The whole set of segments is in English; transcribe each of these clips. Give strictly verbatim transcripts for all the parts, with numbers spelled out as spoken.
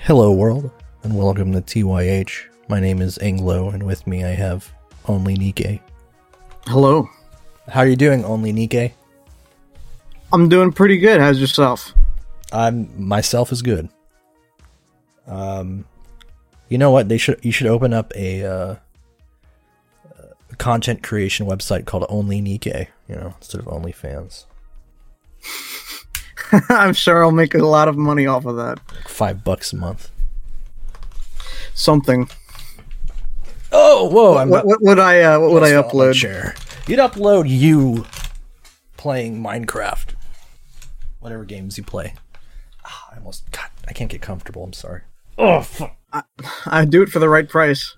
Hello world, and welcome to T Y H. My name is Anglo, and with me I have Only Nikke. Hello. How are you doing, Only Nikke? I'm doing pretty good. How's yourself? I'm myself is good. Um, you know what? They should you should open up a, uh, a content creation website called Only Nikke. You know, instead of OnlyFans. I'm sure I'll make a lot of money off of that. Like five bucks a month. Something. Oh, whoa! I'm what, what would I? Uh, what would I upload? Chair. You'd upload you playing Minecraft, whatever games you play. Oh, I almost. God, I can't get comfortable. I'm sorry. Oh, fuck. I, I do it for the right price.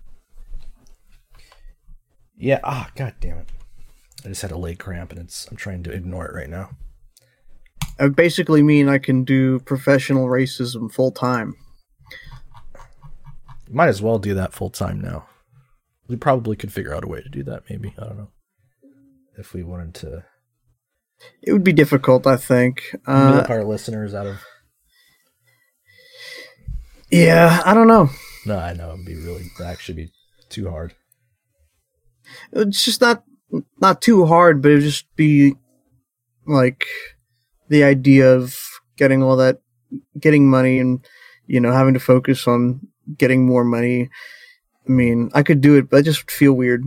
Yeah. Ah, oh, god damn it! I just had a leg cramp, and it's. I'm trying to ignore it right now. I basically mean I can do professional racism full time. Might as well do that full time now. We probably could figure out a way to do that. Maybe I don't know if we wanted to. It would be difficult, I think. Milk Uh, our listeners out of. yeah, I don't know. No, I know it'd be really it'd actually be too hard. It's just not not too hard, but it would just be like the idea of getting all that, getting money, and you know having to focus on getting more money. I mean, I could do it, but I just feel weird.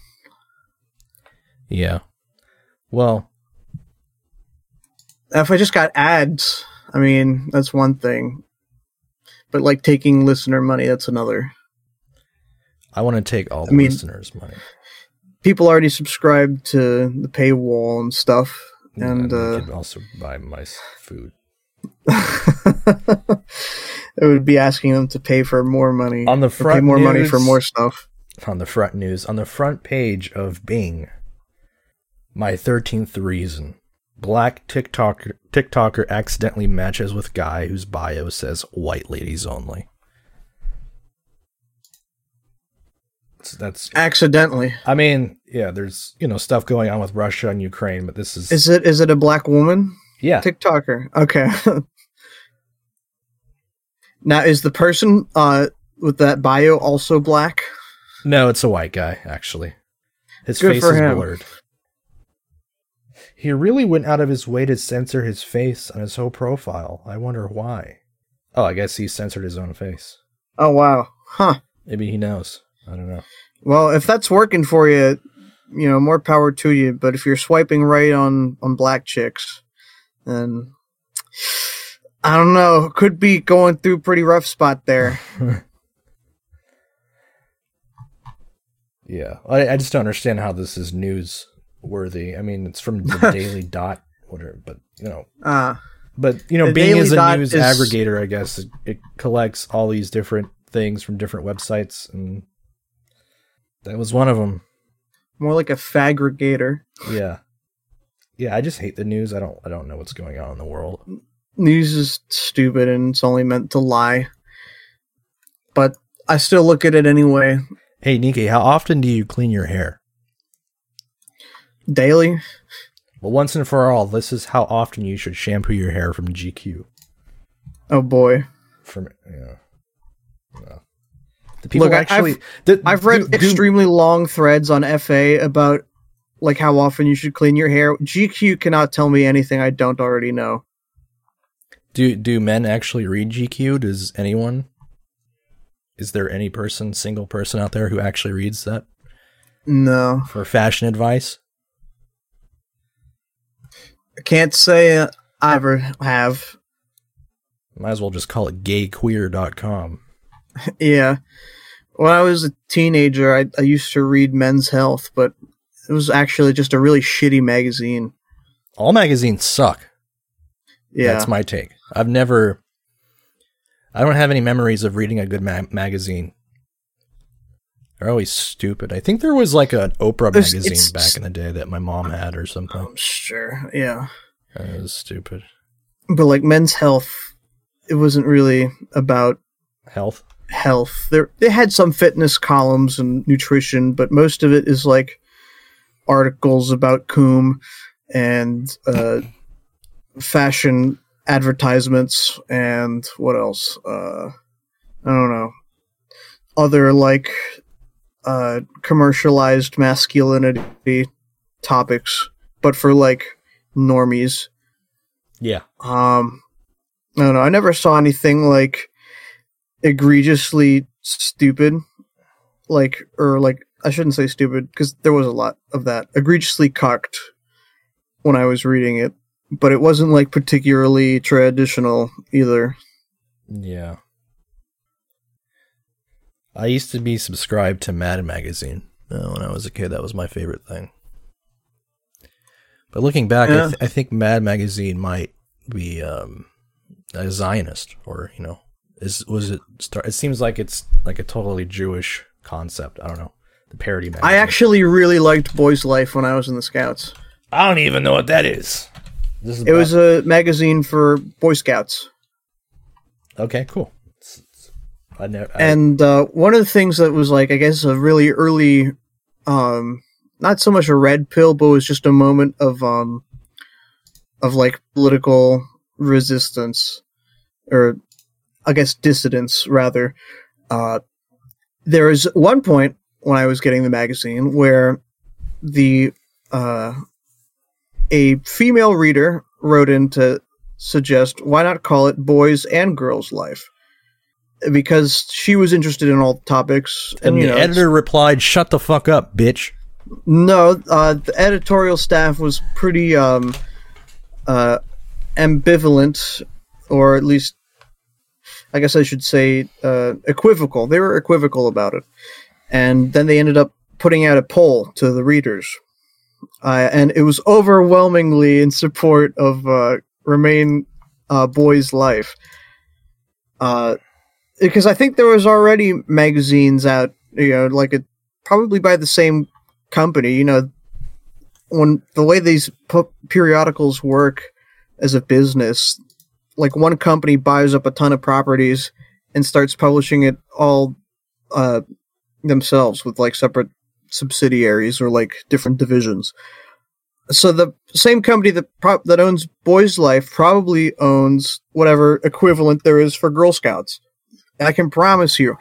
Yeah. Well, if I just got ads, I mean, that's one thing. But like taking listener money, that's another. I want to take all the I mean, listeners' money. People already subscribe to the paywall and stuff, and yeah, uh, they could also buy my s- food. it would be asking them to pay for more money On the or front pay more news, money for more stuff. On the front news, on the front page of Bing, my thirteenth reason. Black TikToker, TikToker accidentally matches with guy whose bio says white ladies only. So that's Accidentally. I mean, yeah, there's, you know, stuff going on with Russia and Ukraine, but this is... Is it is it a black woman? Yeah. TikToker. Okay. Now, is the person uh, with that bio also black? No, it's a white guy, actually. His Good face for is him. blurred. He really went out of his way to censor his face on his whole profile. I wonder why. Oh, I guess he censored his own face. Oh, wow. Huh. Maybe he knows. I don't know. Well, if that's working for you, you know, more power to you. But if you're swiping right on, on black chicks, then I don't know. Could be going through a pretty rough spot there. Yeah. I, I just don't understand how this is newsworthy. I mean, it's from the Daily Dot, whatever, but, you know. Uh, But, you know, the Bing Daily is a Dot news is- aggregator, I guess. It, it collects all these different things from different websites, and that was one of them. more like a faggregator. Yeah. Yeah, I just hate the news. I don't I don't know what's going on in the world. News is stupid and it's only meant to lie. But I still look at it anyway. Hey, Nikke, how often do you clean your hair? Daily. Well, once and for all, this is how often you should shampoo your hair from G Q. Oh boy. From yeah. yeah. The people Look, I- actually I've- the- I've read do- do- extremely long threads on F A about like how often you should clean your hair. G Q cannot tell me anything I don't already know. Do do men actually read G Q? Does anyone? Is there any person, single person out there who actually reads that No. for fashion advice? I can't say uh, I ever have. Might as well just call it gay queer dot com. Yeah. When I was a teenager, I, I used to read Men's Health, but it was actually just a really shitty magazine. All magazines suck. Yeah. That's my take. I've never... I don't have any memories of reading a good ma- magazine. They're always stupid. I think there was like an Oprah It's- magazine it's- back in the day that my mom had or something. I'm sure. Yeah. That was stupid. But like Men's Health, it wasn't really about Health? health. There, they had some fitness columns and nutrition, but most of it is like articles about Coom and uh, fashion advertisements and what else? Uh, I don't know, other like uh, commercialized masculinity topics, but for like normies. Yeah. Um, I don't know. I never saw anything like egregiously stupid, like or like I shouldn't say stupid because there was a lot of that egregiously cocked when I was reading it, but it wasn't like particularly traditional either. Yeah. I used to be subscribed to Mad Magazine uh, when I was a kid. That was my favorite thing. But looking back, yeah. I, th- I think Mad Magazine might be um, a Zionist, or you know, is was it? Start, it seems like it's like a totally Jewish concept. I don't know. The parody magazine. I actually really liked Boys Life when I was in the Scouts. I don't even know what that is. This is it about- was a magazine for Boy Scouts. Okay, cool. It's, it's, I know. I, and uh, one of the things that was like, I guess, a really early, um, not so much a red pill, but was just a moment of, um, of like political resistance, or I guess dissidence rather. Uh, there was one point when I was getting the magazine where the uh, a female reader wrote in to suggest why not call it Boys and Girls Life, because she was interested in all topics. And, and you the know, editor replied, "Shut the fuck up, bitch." No, uh, the editorial staff was pretty um, uh, ambivalent, or at least, I guess I should say, uh, equivocal. They were equivocal about it. And then they ended up putting out a poll to the readers. Uh, and it was overwhelmingly in support of uh, Remain uh, Boys Life. Uh, because I think there was already magazines out, you know, like it, probably by the same company. You know, when the way these pu- periodicals work as a business, like one company buys up a ton of properties and starts publishing it all uh, themselves with like separate subsidiaries or like different divisions. So the same company that pro- that owns Boys Life probably owns whatever equivalent there is for Girl Scouts. And I can promise you,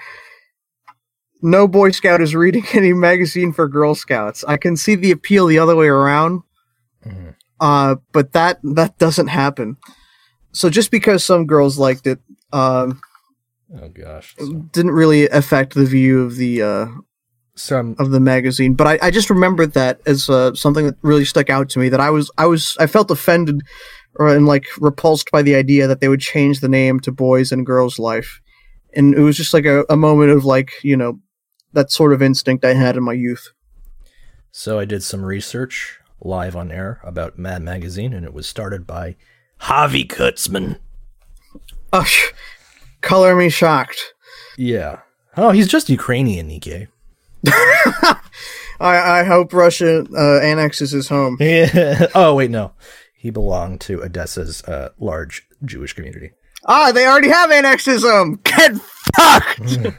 no Boy Scout is reading any magazine for Girl Scouts. I can see the appeal the other way around, mm-hmm. uh, but that that doesn't happen. So just because some girls liked it, um, oh gosh, so. didn't really affect the view of the uh, some of the magazine. But I, I just remembered that as uh, something that really stuck out to me. That I was I was I felt offended or and like repulsed by the idea that they would change the name to Boys and Girls Life, and it was just like a, a moment of like, you know, that sort of instinct I had in my youth. So I did some research live on air about Mad Magazine, and it was started by Javi Kurtzman. Oh, color me shocked. Yeah. Oh, he's just Ukrainian, Nikkei. I, I hope Russia uh, annexes his home. Yeah. Oh, wait, no. He belonged to Odessa's uh, large Jewish community. Ah, they already have annexism! Get fucked!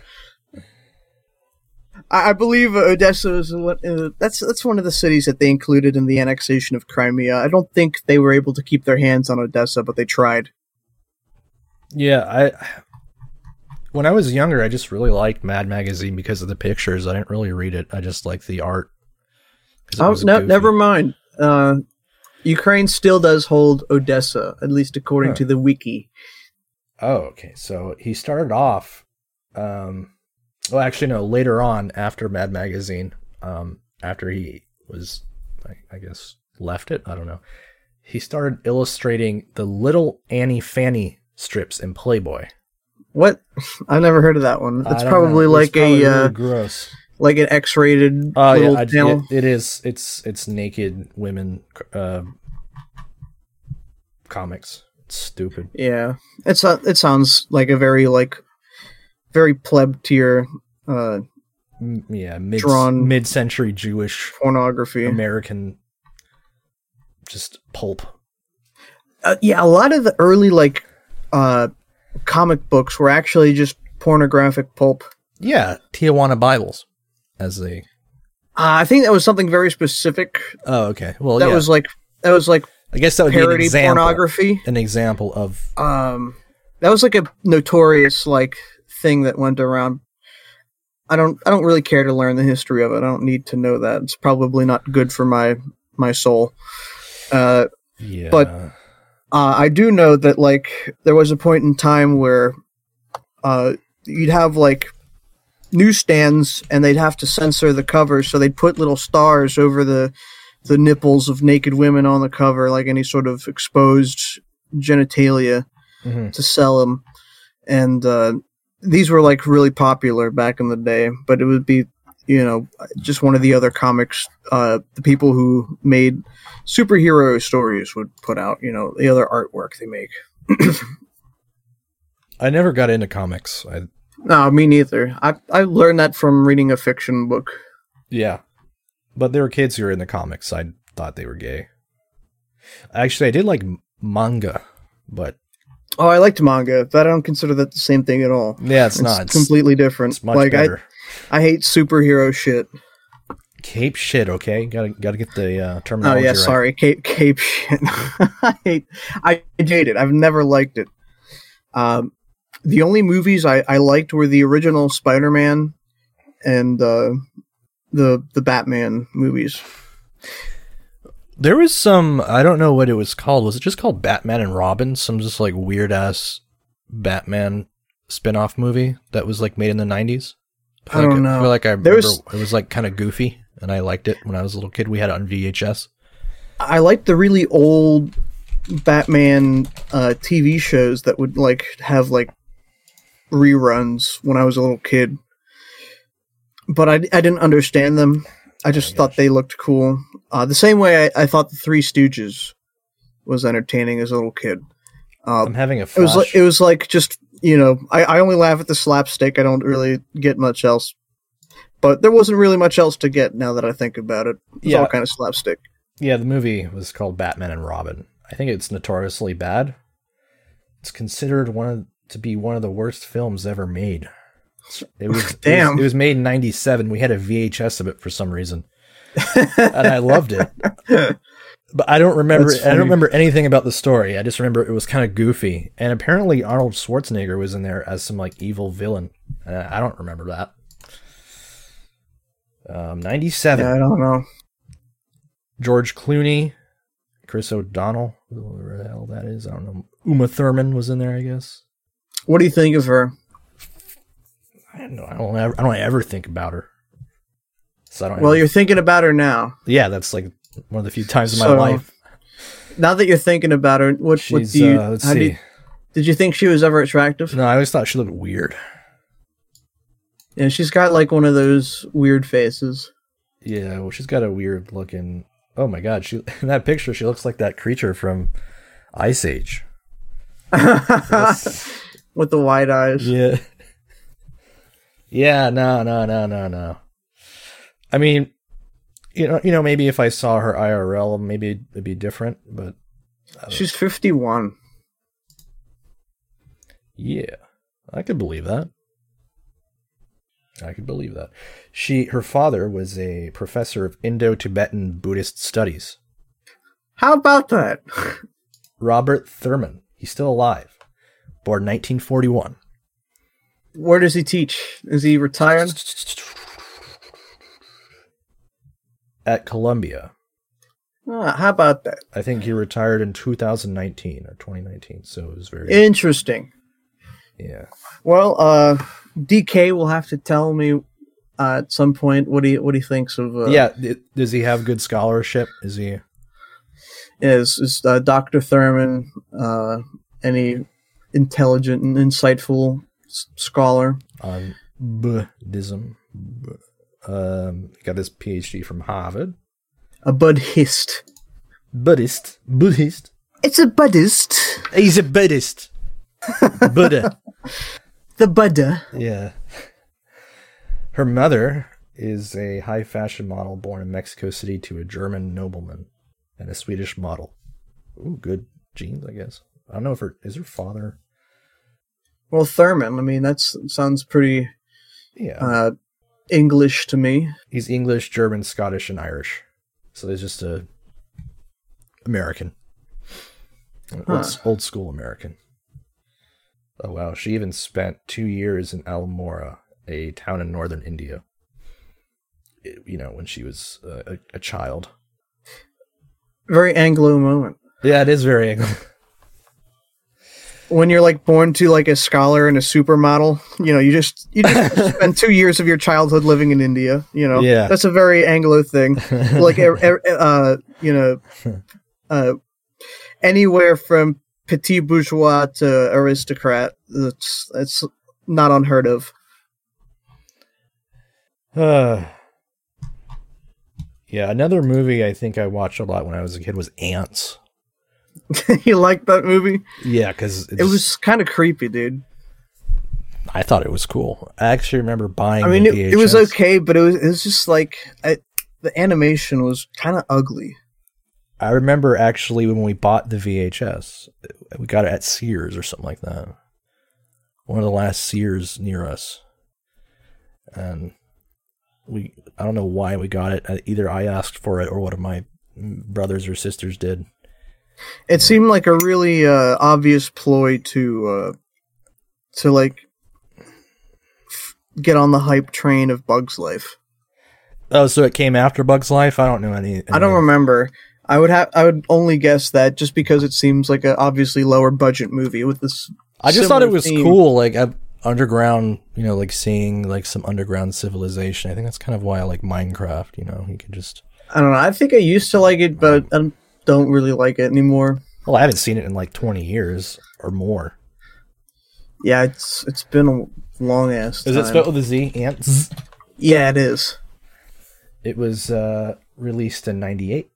I, I believe Odessa is uh, that's that's one of the cities that they included in the annexation of Crimea. I don't think they were able to keep their hands on Odessa, but they tried. Yeah, I when I was younger, I just really liked Mad Magazine because of the pictures. I didn't really read it. I just liked the art. Oh, no, never mind. Uh, Ukraine still does hold Odessa, at least according huh. to the wiki. Oh, okay. So he started off, um, well, actually, no, later on after Mad Magazine, um, after he was, I, I guess, left it, I don't know, he started illustrating the Little Annie Fanny strips in Playboy. What? I've never heard of that one. It's probably know. like it's probably a, really uh, gross. Like an X-rated Oh, little yeah, I, panel. it, it is. It's it's naked women uh, comics. It's stupid. Yeah, it's a, it sounds like a very like very pleb tier. Uh, yeah, mid drawn mid-century Jewish pornography, American, just pulp. Uh, yeah, a lot of the early like uh, comic books were actually just pornographic pulp. Yeah, Tijuana Bibles. As they, uh, I think that was something very specific. Oh, okay. Well, that yeah. was like that was like I guess that would parody be an example, pornography. An example of um, that was like a notorious like thing that went around. I don't I don't really care to learn the history of it. I don't need to know that. It's probably not good for my my soul. Uh, yeah. But uh, I do know that like there was a point in time where uh, you'd have like newsstands and they'd have to censor the covers, so they'd put little stars over the the nipples of naked women on the cover, like any sort of exposed genitalia, mm-hmm. to sell them. And uh, these were like really popular back in the day, but it would be, you know, just one of the other comics, uh, the people who made superhero stories would put out, you know, the other artwork they make. I never got into comics. I No, me neither. I I learned that from reading a fiction book. Yeah. But there were kids who were in the comics. I thought they were gay. Actually, I did like manga, but... Oh, I liked manga, but I don't consider that the same thing at all. Yeah, it's, it's not. It's completely different. It's much like, better. I, I hate superhero shit. Cape shit, okay? Gotta gotta get the uh, terminology Oh, yeah, right. sorry. Cape, cape shit. I hate I hate it. I've never liked it. Um, the only movies I, I liked were the original Spider-Man and... Uh, the the Batman movies. There was some, I don't know what it was called. Was it just called Batman and Robin? Some just like weird ass Batman spin-off movie that was like made in the nineties? I, I don't like, know. I feel like I remember was, it was like kind of goofy and I liked it when I was a little kid. We had it on V H S. I liked the really old Batman uh, T V shows that would like have like reruns when I was a little kid. But I, I didn't understand them. I just oh thought gosh. they looked cool. Uh, the same way I, I thought the Three Stooges was entertaining as a little kid. Uh, I'm having a flash. It was like, it was like just, you know, I, I only laugh at the slapstick. I don't really get much else. But there wasn't really much else to get now that I think about it. It was yeah. all kind of slapstick. Yeah, the movie was called Batman and Robin. I think it's notoriously bad. It's considered one of, to be one of the worst films ever made. It was, Damn. It was, it was made in ninety-seven. We had a V H S of it for some reason. And I loved it. But I don't remember I don't remember anything about the story. I just remember it was kind of goofy. And apparently Arnold Schwarzenegger was in there as some like evil villain. Uh, I don't remember that. Um, ninety-seven. Yeah, I don't know. George Clooney, Chris O'Donnell, whoever the hell that is. I don't know. Uma Thurman was in there, I guess. What do you think of her? I don't know. I don't ever, I don't ever think about her. So I don't well, ever, you're thinking about her now. Yeah, that's like one of the few times in so, my life. Now that you're thinking about her, what, She's, what do you, uh, let's how see. do you, did you think she was ever attractive? No, I always thought she looked weird. Yeah, she's got like one of those weird faces. Yeah, well, she's got a weird looking. Oh my god, she in that picture she looks like that creature from Ice Age. With the wide eyes. Yeah. Yeah, no, no, no, no, no. I mean, you know, you know, maybe if I saw her I R L, maybe it'd be different. But she's fifty-one. Yeah, I could believe that. I could believe that. She, her father was a professor of Indo-Tibetan Buddhist studies. How about that? Robert Thurman. He's still alive. Born nineteen forty-one. Where does he teach? Is he retired? At Columbia. Ah, how about that? I think he retired in two thousand nineteen or twenty nineteen, so it was very interesting. Yeah. Well, uh, D K will have to tell me uh, at some point what he what he thinks of. Uh, yeah, does he have good scholarship? Is he? Is is uh, Doctor Thurman uh, any intelligent and insightful s- scholar on Buddhism? Um, got his P H D from Harvard. A Buddhist. Buddhist. Buddhist. It's a Buddhist. He's a Buddhist. Buddha. The Buddha. Yeah. Her mother is a high fashion model born in Mexico City to a German nobleman and a Swedish model. Ooh, good genes, I guess. I don't know if her is her father. Well, Thurman. I mean, that sounds pretty. Yeah. Uh, English to me. He's English, German, Scottish, and Irish. So he's just a American. Huh. Old, old school American. Oh, wow. She even spent two years in Almora, a town in northern India. You know, when she was uh, a, a child. Very Anglo moment. Yeah, it is very Anglo. When you're like born to like a scholar and a supermodel, you know, you just you just spend two years of your childhood living in India. You know, yeah, that's a very Anglo thing. Like, uh, you know, uh, anywhere from petit bourgeois to aristocrat, it's it's not unheard of. Uh, yeah, another movie I think I watched a lot when I was a kid was Ants. You liked that movie? Yeah, because it was kind of creepy, dude. I thought it was cool. I actually remember buying. I mean, the it, V H S. it was okay, but it was it was just like I, the animation was kind of ugly. I remember actually when we bought the V H S, we got it at Sears or something like that. One of the last Sears near us, and we I don't know why we got it. Either I asked for it or one of my brothers or sisters did. It seemed like a really uh, obvious ploy to uh, to like f- get on the hype train of Bug's Life. Oh, so it came after Bug's Life? I don't know any. any I don't remember. I would have. I would only guess that just because it seems like a obviously lower budget movie with this. I just thought it was theme. cool, like uh, underground. You know, like seeing like some underground civilization. I think that's kind of why I like Minecraft. You know, you can just. I don't know. I think I used to like it, but I don't really like it anymore. Well, I haven't seen it in like twenty years or more. Yeah, it's it's been a long ass time. Is it spelled with a Z? Ants? Yeah, it is. It was uh, released in ninety-eight.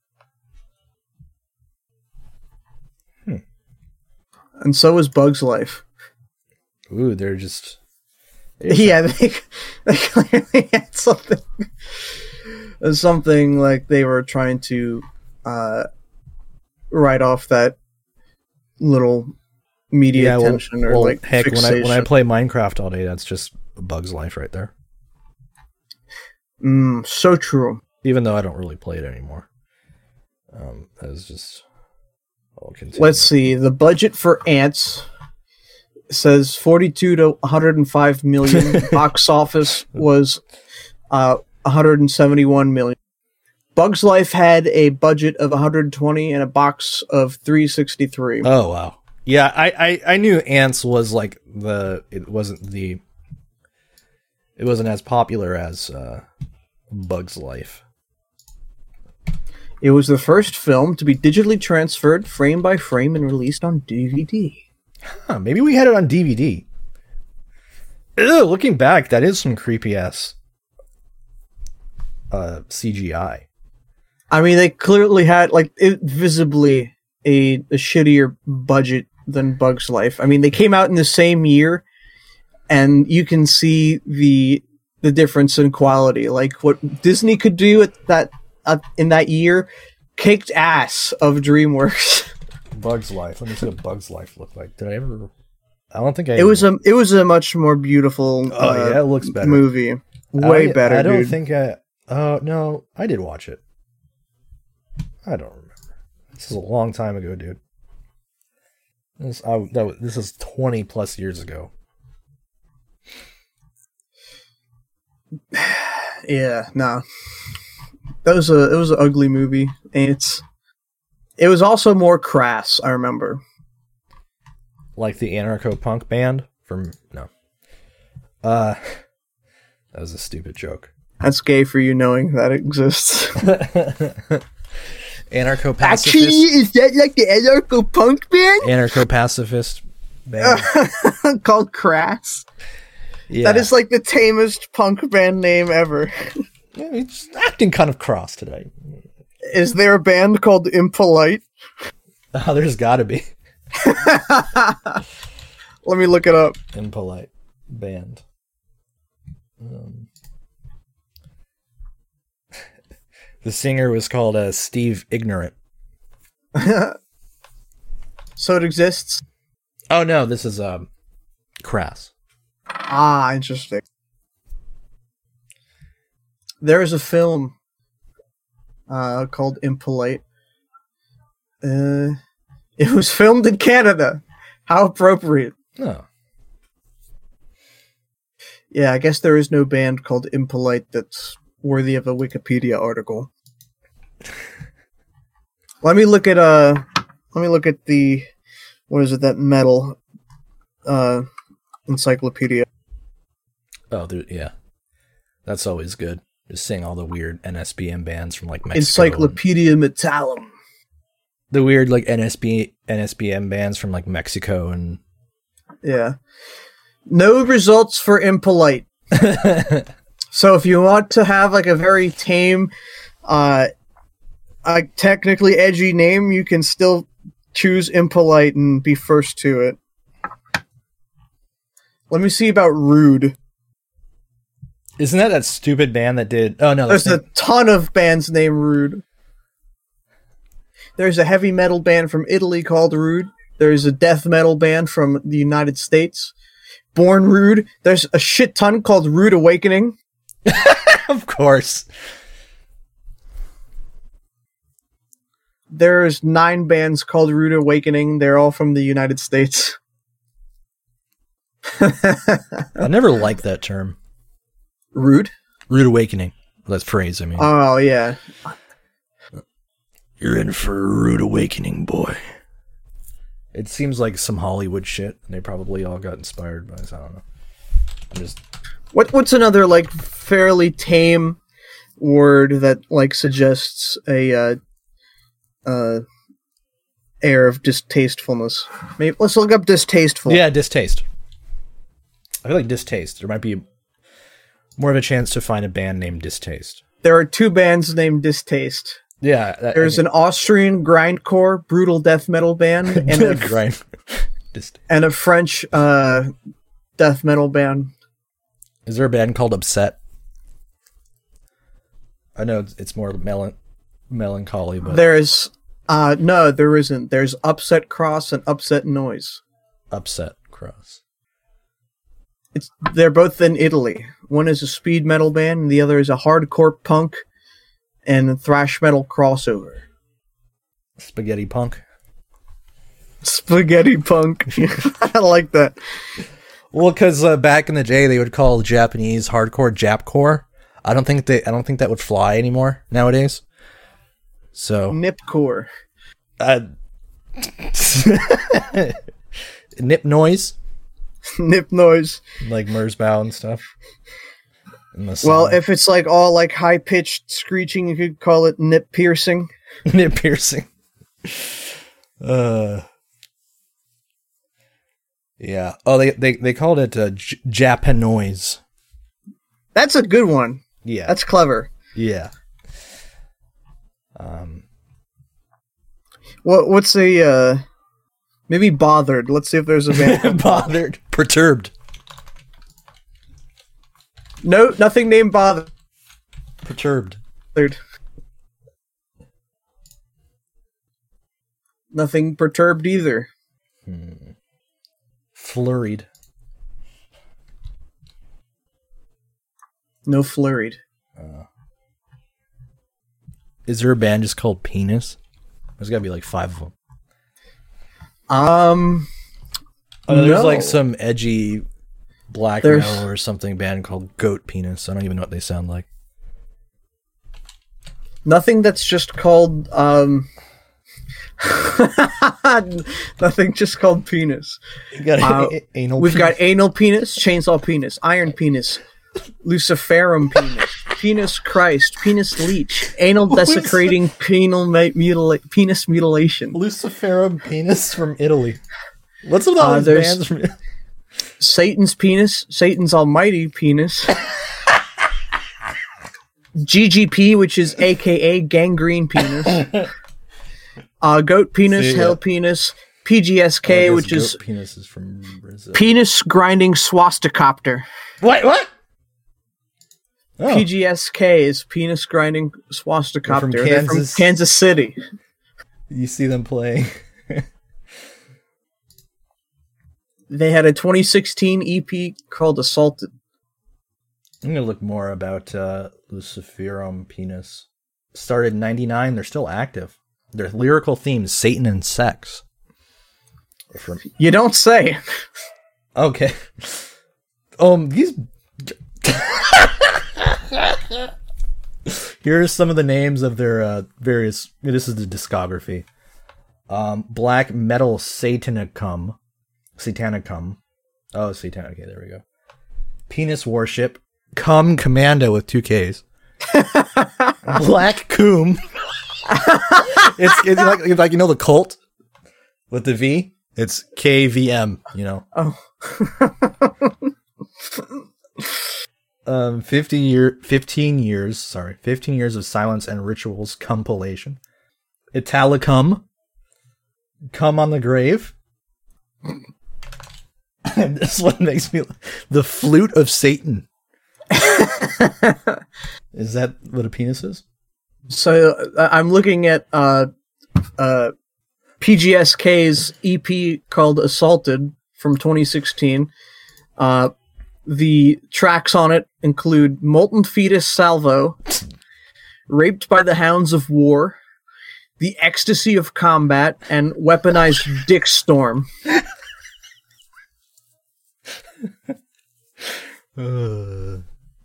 Hmm. And so was Bug's Life. Ooh, they're just... Yeah, they, they clearly had something... something like they were trying to uh, write off that little media yeah, attention well, or well, like heck, fixation. when I, when I play Minecraft all day, that's just a Bug's Life right there. Mm, so true. Even though I don't really play it anymore. Um, that is just... I'll continue. Let's see. The budget for Ants says forty-two to one hundred five million. Box office was uh, one hundred seventy-one million. Bug's Life had a budget of one hundred twenty and a box of three sixty-three. Oh, wow. Yeah, I, I, I knew Ants was like the... It wasn't the... It wasn't as popular as uh, Bug's Life. It was the first film to be digitally transferred frame by frame and released on D V D. Huh, maybe we had it on D V D. Ew, looking back, that is some creepy ass uh, C G I. I mean, they clearly had like it, visibly a, a shittier budget than Bug's Life. I mean, they came out in the same year, and you can see the the difference in quality. Like what Disney could do at that uh, in that year, kicked ass of DreamWorks. Bug's Life. Let me see what Bug's Life looked like. Did I ever? I don't think I. It was a it was a much more beautiful. Oh uh, yeah, it looks better. Movie, way I, better. I don't dude. think I. Oh uh, no, I did watch it. I don't remember. This is a long time ago, dude. This I, that was, this is twenty plus years ago. Yeah, no. That was a it was an ugly movie, and it's it was also more crass. I remember, like the anarcho punk band from no. Uh, that was a stupid joke. That's gay for you knowing that exists. Anarcho pacifist. Actually, is that like the anarcho punk band? Anarcho pacifist band called Crass. Yeah. That is like the tamest punk band name ever. Yeah, it's acting kind of cross today. Is there a band called Impolite? Oh, there's got to be. Let me look it up. Impolite band. Um, the singer was called uh, Steve Ignorant. So it exists? Oh no, this is um, Crass. Ah, interesting. There is a film uh, called Impolite. Uh, it was filmed in Canada. How appropriate. Oh. Yeah, I guess there is no band called Impolite that's worthy of a Wikipedia article. Let me look at uh let me look at the what is it, that metal uh encyclopedia. Oh, there, yeah. That's always good. Just seeing all the weird N S B M bands from like Mexico. Encyclopedia Metallum. The weird like N S B N S B M bands from like Mexico and yeah. No results for Impolite. So if you want to have like a very tame, uh, a technically edgy name, you can still choose Impolite and be first to it. Let me see about Rude. Isn't that that stupid band that did... Oh, no. There's a ton of bands named Rude. There's a heavy metal band from Italy called Rude. There's a death metal band from the United States. Born Rude. There's a shit ton called Rude Awakening. Of course. There's nine bands called Rude Awakening. They're all from the United States. I never liked that term. Rude? Rude Awakening. That phrase, I mean. Oh, yeah. You're in for a rude awakening, boy. It seems like some Hollywood shit. They probably all got inspired by this. I don't know. I'm just... What What's another, like, fairly tame word that, like, suggests a, uh, uh, air of distastefulness? Maybe let's look up distasteful. Yeah, distaste. I feel like distaste. There might be more of a chance to find a band named Distaste. There are two bands named Distaste. Yeah. That, There's an Austrian grindcore brutal death metal band and a, Grind. and a French uh, death metal band. Is there a band called Upset? I know it's, it's more mel- melancholy, but... There's... Uh, no, there isn't. There's Upset Cross and Upset Noise. Upset Cross. It's They're both in Italy. One is a speed metal band, and the other is a hardcore punk and a thrash metal crossover. Spaghetti Punk. Spaghetti Punk. I like that. Well, because uh, back in the day, they would call Japanese hardcore Japcore. I don't think they. I don't think that would fly anymore nowadays. So Nipcore. Uh, Nip Noise. Nip Noise. Like Merzbow and stuff. Well, if it's like all like high pitched screeching, you could call it nip piercing. Nip piercing. Uh. Yeah. Oh, they they they called it uh, J- Japanoise. That's a good one. Yeah. That's clever. Yeah. Um. What what's a uh, maybe Bothered? Let's see if there's a band. Bothered. Perturbed. No, nothing named Bothered. Perturbed. Nothing Perturbed either. Hmm. Flurried. No Flurried. Uh, is there a band just called Penis? There's gotta be like five of them. Um, oh, there's no. like some edgy black There's... metal or something band called Goat Penis. I don't even know what they sound like. Nothing that's just called um. Nothing just called Penis. You got uh, a- anal. We've penis. got Anal Penis, Chainsaw Penis, Iron Penis, Luciferum Penis, Penis Christ, Penis Leech, Anal Desecrating Penal ma- mutila- Penis Mutilation, Luciferum Penis from Italy. What's with all Uh, these there's- bands from Satan's Penis, Satan's Almighty Penis, G G P, which is A K A Gangrene Penis, uh, Goat Penis, See, Hell yeah. Penis, P G S K, Oh, I guess which is Goat Penis is from Brazil. Penis Grinding Swasticopter. what? What? Oh. P G S K is Penis Grinding Swasticopter. They're from They're from Kansas. Kansas City. You see them playing. They had a twenty sixteen E P called Assaulted. I'm gonna look more about uh, Luciferum Penis. Started in ninety-nine. They're still active. Their lyrical themes: Satan and sex. From You don't say. okay. Um, these Here are some of the names of their uh, various. This is the discography. Um, Black Metal Satanicum, Satanicum. Oh, Satan. Okay, there we go. Penis Worship, Cum Commando with two Ks. Black Coom. it's, it's like, it's like, you know, the cult with the V. It's K V M. You know. Oh. um, fifty year, fifteen years. Sorry, fifteen years of silence and rituals compilation. Italicum. Come on the grave. And this one makes me the flute of Satan. Is that what a penis is? So uh, I'm looking at uh, uh, P G S K's E P called Assaulted from twenty sixteen. Uh, the tracks on it include Molten Fetus Salvo, Raped by the Hounds of War, The Ecstasy of Combat, and Weaponized Dick Storm. uh.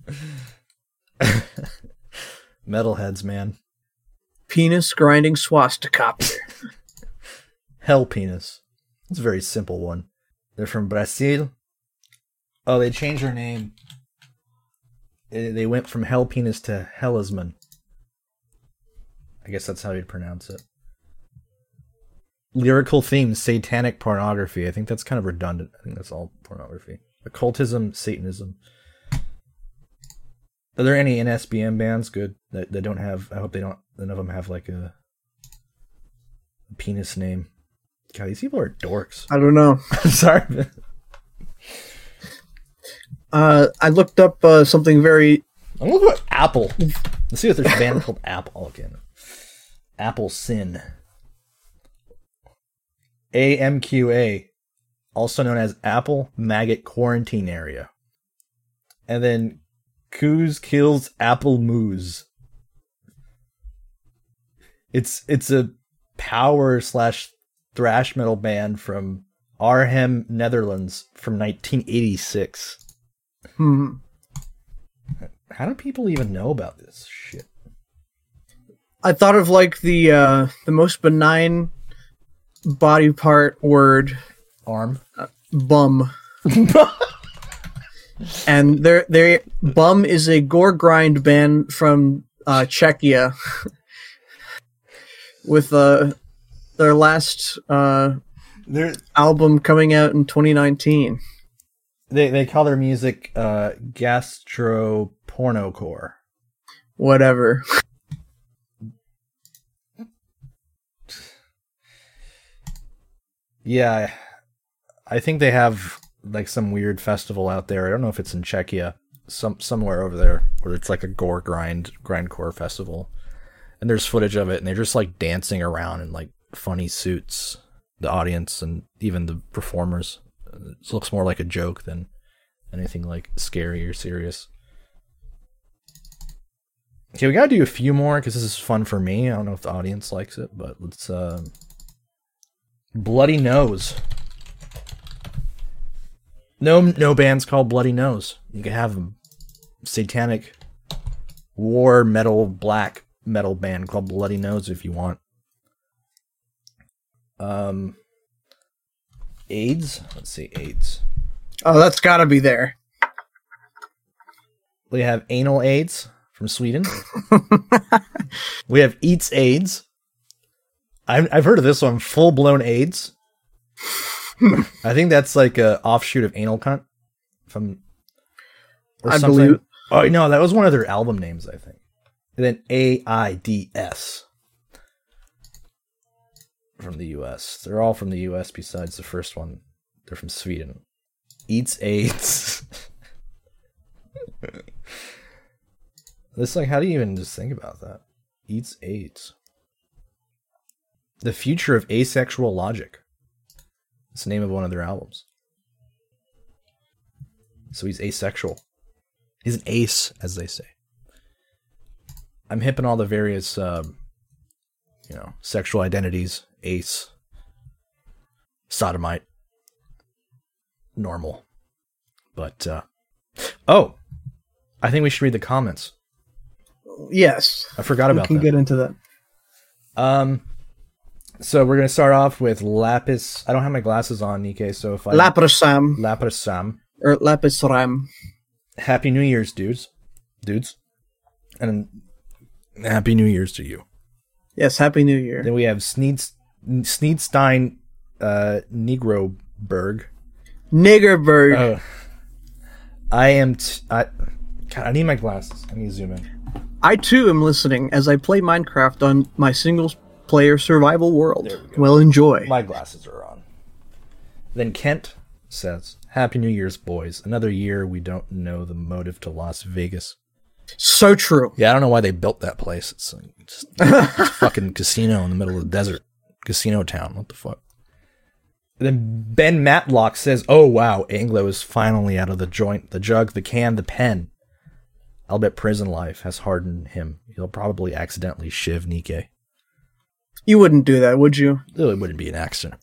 Metalheads, man. Penis Grinding Swastika. Hell Penis. It's a very simple one. They're from Brazil. Oh, they changed their name. They went from Hell Penis to Hellasman. I guess that's how you'd pronounce it. Lyrical themes, satanic pornography. I think that's kind of redundant. I think that's all pornography. Occultism, Satanism. Are there any N S B M bands good that, that don't have? I hope they don't. None of them have like a, a penis name. God, these people are dorks. I don't know. I'm sorry. Uh, I looked up uh, something very. I'm looking at Apple. Let's see if there's a band called Apple again. Apple Sin. A M Q A, also known as Apple Maggot Quarantine Area. And then Coos Kills Apple Moose. It's it's a power slash thrash metal band from Arnhem, Netherlands from nineteen eighty-six. Hmm. How do people even know about this shit? I thought of like the uh, the most benign body part word. Arm. Uh, bum. And their their Bum is a gore grind band from uh, Czechia. With uh, their last uh, They're, album coming out in twenty nineteen. They they call their music uh, gastro pornocore. Whatever. Yeah, I think they have like some weird festival out there. I don't know if it's in Czechia, some somewhere over there, where it's like a gore grind grindcore festival, and there's footage of it, and they're just like dancing around in like funny suits. The audience and even the performers. It looks more like a joke than anything like scary or serious. Okay, we gotta do a few more because this is fun for me. I don't know if the audience likes it, but let's. Uh... Bloody Nose. No, no band's called Bloody Nose. You can have a satanic war metal black metal band called Bloody Nose if you want. Um, AIDS. Let's see, AIDS. Oh, that's gotta be there. We have Anal AIDS from Sweden. We have Eats AIDS. I've I've heard of this one, Full Blown AIDS. I think that's like a offshoot of Anal Cunt. From or I something. believe. Oh no, that was one of their album names, I think. And then A I D S from the U S. They're all from the U S besides the first one. They're from Sweden. Eats AIDS. It's like, how do you even just think about that? Eats AIDS. The Future of Asexual Logic. It's the name of one of their albums. So he's asexual. He's an ace, as they say. I'm hip in all the various, um, you know, sexual identities. Ace. Sodomite. Normal. But, uh... oh! I think we should read the comments. Yes. I forgot about that. We can get into that. Um, so we're going to start off with Lapis. I don't have my glasses on, Nikkei, so if I... Laprasam. Laprasam. Or Lapis Ram. Happy New Year's, dudes. Dudes. And Happy New Year's to you. Yes, Happy New Year. Then we have Sneed, Sneedstein uh, Negroberg. Niggerberg. Uh, I am... T- I, God, I need my glasses. I need to zoom in. I too am listening as I play Minecraft on my single-player survival world. We well, enjoy. My glasses are on. Then Kent says, Happy New Year's, boys. Another year we don't know the motive to Las Vegas. So true. Yeah, I don't know why they built that place. It's, like, just, it's a fucking casino in the middle of the desert. Casino town. What the fuck? Then Ben Matlock says, oh wow, Anglo is finally out of the joint, the jug, the can, the pen. I'll bet prison life has hardened him. He'll probably accidentally shiv Nikkei. You wouldn't do that, would you? It wouldn't be an accident.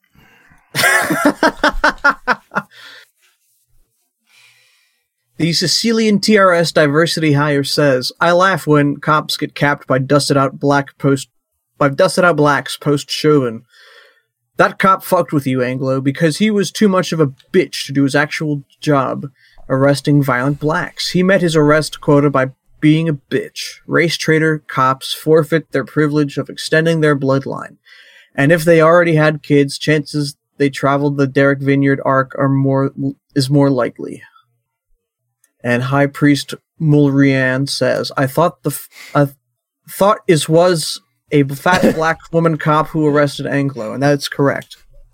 The Sicilian T R S Diversity Hire says, I laugh when cops get capped by dusted out black post by dusted out blacks post Chauvin. That cop fucked with you, Anglo, because he was too much of a bitch to do his actual job, arresting violent blacks. He met his arrest quota by being a bitch. Race traitor cops forfeit their privilege of extending their bloodline. And if they already had kids, chances they traveled the Derek Vineyard arc are more is more likely. And High Priest Mulrian says, I thought the I thought is was a fat black woman cop who arrested Anglo, and that's correct.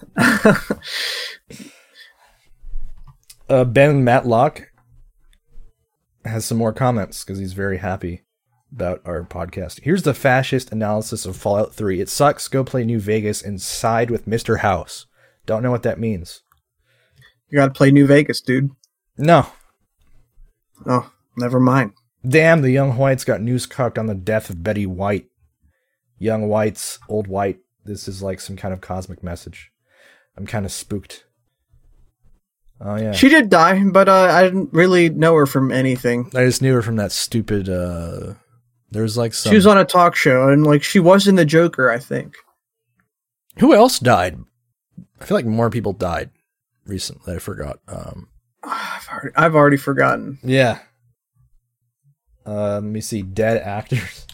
uh, Ben Matlock has some more comments because he's very happy about our podcast. Here's the fascist analysis of Fallout three. It sucks. Go play New Vegas and side with Mister House. Don't know what that means. You gotta play New Vegas, dude. No. Oh, never mind. Damn, the young whites got news cocked on the death of Betty White. Young whites, old white. This is like some kind of cosmic message. I'm kind of spooked. Oh, yeah. She did die, but uh, I didn't really know her from anything. I just knew her from that stupid, uh... There's like some... She was on a talk show, and like she was in The Joker, I think. Who else died? I feel like more people died recently. I forgot. Um, I've, already, I've already forgotten. Yeah. Uh, let me see. Dead actors.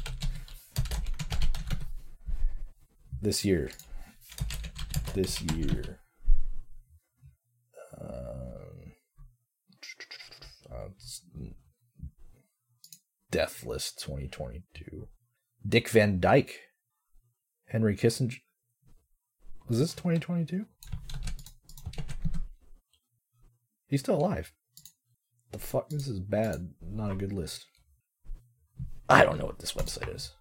This year. This year. Um, uh, Death List twenty twenty-two. Dick Van Dyke. Henry Kissinger. Was this twenty twenty-two? He's still alive. The fuck? This is bad. Not a good list. I don't know what this website is.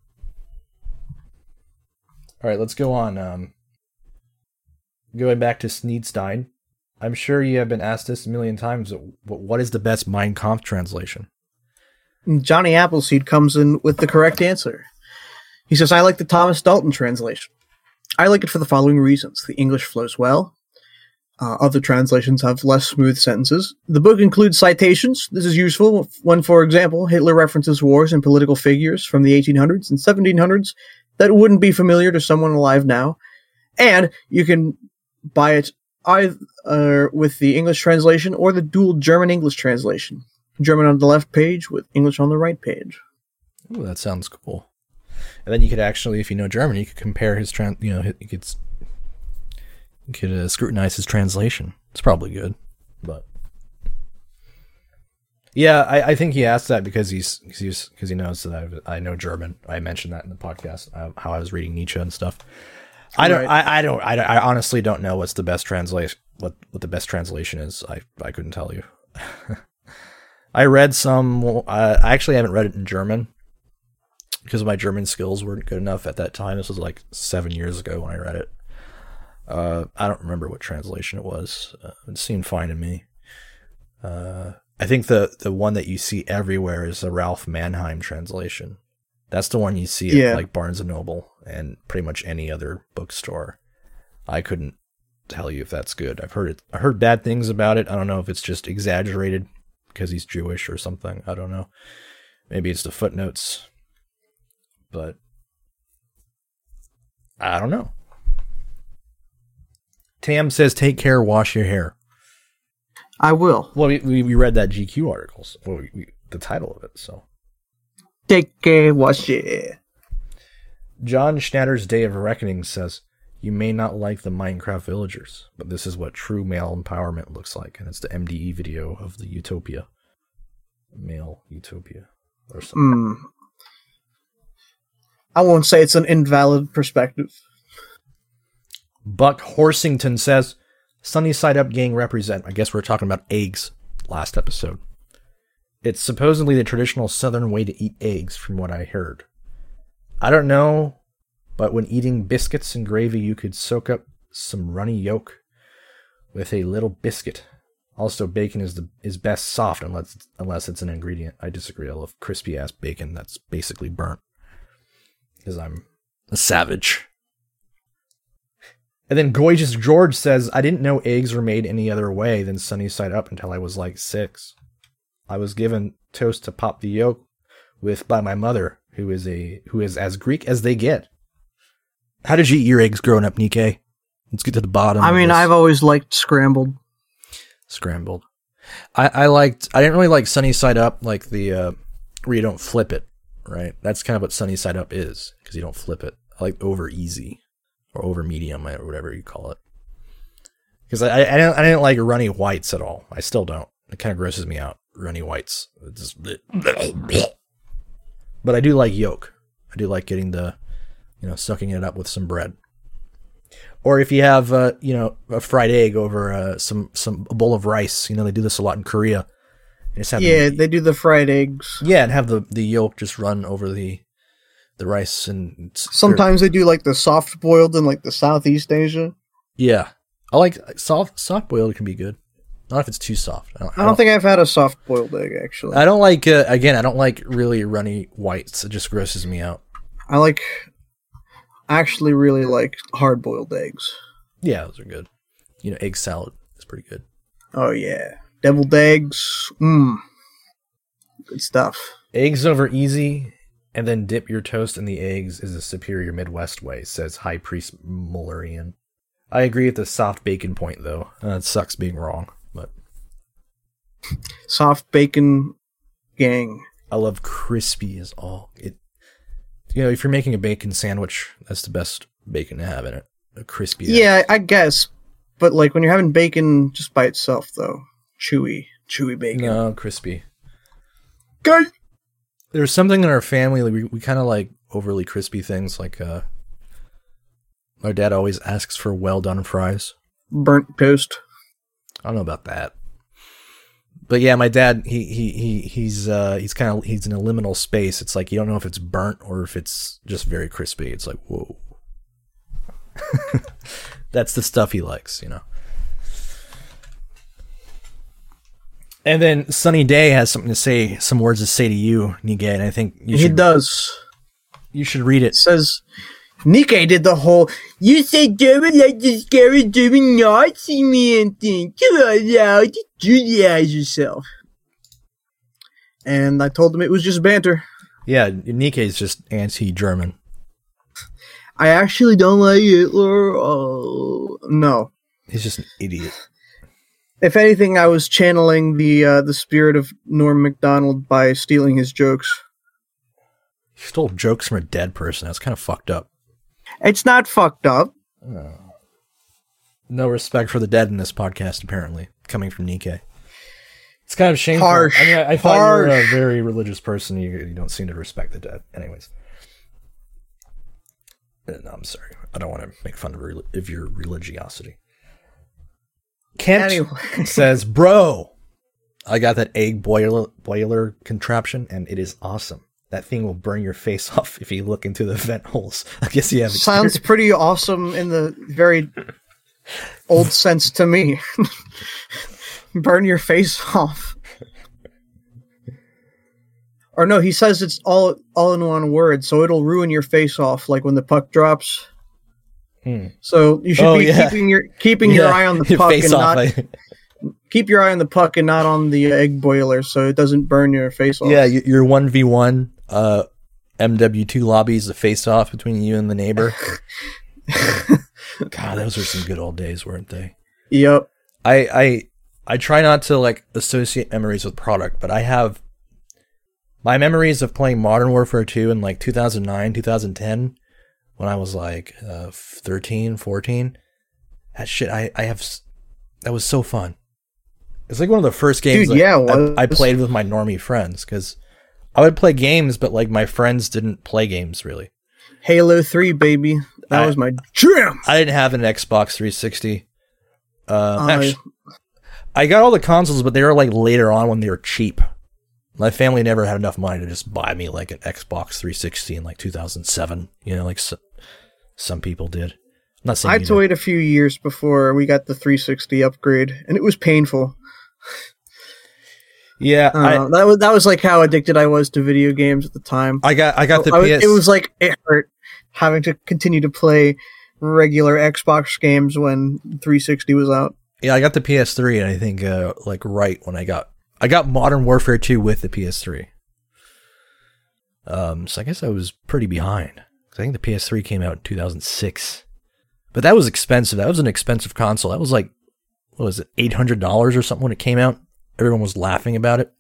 Alright, let's go on. Um, going back to Sneedstein. I'm sure you have been asked this a million times, but what is the best Mein Kampf translation? Johnny Appleseed comes in with the correct answer. He says, I like the Thomas Dalton translation. I like it for the following reasons. The English flows well. Uh, other translations have less smooth sentences. The book includes citations. This is useful when, for example, Hitler references wars and political figures from the eighteen hundreds and seventeen hundreds that wouldn't be familiar to someone alive now. And you can buy it either with the English translation or the dual German-English translation. German on the left page with English on the right page. Oh, that sounds cool. And then you could actually, if you know German, you could compare his, trans- you know, you could, you could uh, scrutinize his translation. It's probably good, but yeah, I, I think he asked that because he's because he's, he knows that I've, I know German. I mentioned that in the podcast, uh, how I was reading Nietzsche and stuff. I don't, right. I, I don't, I, I honestly don't know what's the best translation. What what the best translation is? I I couldn't tell you. I read some. Uh, I actually haven't read it in German because my German skills weren't good enough at that time. This was like seven years ago when I read it. Uh, I don't remember what translation it was. Uh, it seemed fine to me. Uh, I think the, the one that you see everywhere is the Ralph Manheim translation. That's the one you see at yeah. like Barnes and Noble and pretty much any other bookstore. I couldn't tell you if that's good. I've heard it. I heard bad things about it. I don't know if it's just exaggerated because he's Jewish or something. I don't know. Maybe it's the footnotes. But I don't know. Tam says, take care, wash your hair. I will. Well, we, we, we read that G Q article. So, well, we, we, the title of it, so. Take care, wash your hair. John Schnatter's Day of Reckoning says, you may not like the Minecraft villagers, but this is what true male empowerment looks like. And it's the M D E video of the Utopia. Male Utopia. Or something. Mm. I won't say it's an invalid perspective. Buck Horsington says, Sunny Side Up gang represent. I guess we we're talking about eggs last episode. It's supposedly the traditional southern way to eat eggs, from what I heard. I don't know, but when eating biscuits and gravy, you could soak up some runny yolk with a little biscuit. Also, bacon is the is best soft unless unless it's an ingredient. I disagree. I love crispy ass bacon that's basically burnt because I'm a savage. And then Gorgeous George says, I didn't know eggs were made any other way than sunny side up until I was like six. I was given toast to pop the yolk with by my mother, who is a who is as Greek as they get. How did you eat your eggs growing up, Nikkei? Let's get to the bottom. I mean, of this. I've always liked scrambled. Scrambled. I, I liked. I didn't really like sunny side up, like the uh, where you don't flip it. Right. That's kind of what sunny side up is, because you don't flip it. I like over easy. Or over medium, or whatever you call it. Because I, I, I, didn't, I didn't like runny whites at all. I still don't. It kind of grosses me out, runny whites. It's just, but I do like yolk. I do like getting the, you know, sucking it up with some bread. Or if you have, uh, you know, a fried egg over uh, some, some a bowl of rice. You know, they do this a lot in Korea. Just have yeah, the, they do the fried eggs. Yeah, and have the, the yolk just run over the... The rice and sometimes they do like the soft boiled in like the Southeast Asia. Yeah, I like soft soft boiled can be good. Not if it's too soft. I don't, I don't, I don't think I've had a soft boiled egg actually. I don't like uh, again. I don't like really runny whites. It just grosses me out. I like actually really like hard boiled eggs. Yeah, those are good. You know, egg salad is pretty good. Oh yeah, deviled eggs. Mmm, good stuff. Eggs over easy. And then dip your toast in the eggs is a superior Midwest way, says High Priest Mullerian. I agree with the soft bacon point, though. Uh, it sucks being wrong, but... Soft bacon gang. I love crispy is all. It, you know, if you're making a bacon sandwich, that's the best bacon to have in it. A crispy... Yeah, egg. I guess. But, like, when you're having bacon just by itself, though. Chewy. Chewy bacon. No, crispy. Good! There's something in our family, like we, we kind of like overly crispy things. Like, uh, my dad always asks for well done fries. Burnt toast. I don't know about that. But yeah, my dad, he, he, he, he's, uh, he's kind of, he's in a liminal space. It's like, you don't know if it's burnt or if it's just very crispy. It's like, whoa. That's the stuff he likes, you know? And then Sunny Day has something to say, some words to say to you, Nikkei, and I think you should... He does. You should read it. It says, Nikkei did the whole, you say German like the scary German Nazi man thing. Come on now, just Judaize yourself. And I told him it was just banter. Yeah, Nikkei's just anti-German. I actually don't like Hitler. Oh, no. He's just an idiot. If anything, I was channeling the uh, the spirit of Norm Macdonald by stealing his jokes. You stole jokes from a dead person. That's kind of fucked up. It's not fucked up. Oh. No respect for the dead in this podcast, apparently, coming from Nikkei. It's kind of shameful. Harsh. I mean, I, I thought Harsh. you were a very religious person. You, you don't seem to respect the dead. Anyways. No, I'm sorry. I don't want to make fun of, re- of your religiosity. Kent Anyway. says, bro, I got that egg boiler boiler contraption, and it is awesome. That thing will burn your face off if you look into the vent holes. I guess you have experience. Sounds pretty awesome in the very old sense to me. Burn your face off. Or no, he says it's all all in one word, so it'll ruin your face off, like when the puck drops. Hmm. So you should oh, be yeah. keeping your keeping yeah. your eye on the your puck face and off, not I... keep your eye on the puck and not on the egg boiler, so it doesn't burn your face off. Yeah, your one v one uh, M W two lobbies, the face off between you and the neighbor. God, those were some good old days, weren't they? Yep. I I I try not to like associate memories with product, but I have my memories of playing Modern Warfare two in like two thousand nine, two thousand ten, when I was like uh, thirteen, fourteen. That shit, I, I have, that was so fun. It's like one of the first games Dude, yeah, I, I played with my normie friends, because I would play games, but like my friends didn't play games really. Halo three, baby. That I, was my jam. I didn't have an Xbox three sixty. Uh, Uh, actually, I got all the consoles, but they were like later on when they were cheap. My family never had enough money to just buy me like an Xbox three sixty in like two thousand seven. You know, like so, some people did. I'm not saying I had to wait a few years before we got the three sixty upgrade, and it was painful. Yeah, I I, that was that was like how addicted I was to video games at the time. I got I got the I, P S. It was like it hurt having to continue to play regular Xbox games when three sixty was out. Yeah, I got the P S three, and I think uh, like right when I got I got Modern Warfare two with the P S three. Um, so I guess I was pretty behind. I think the P S three came out in two thousand six, but that was expensive. That was an expensive console. That was like, what was it, eight hundred dollars or something when it came out. Everyone was laughing about it.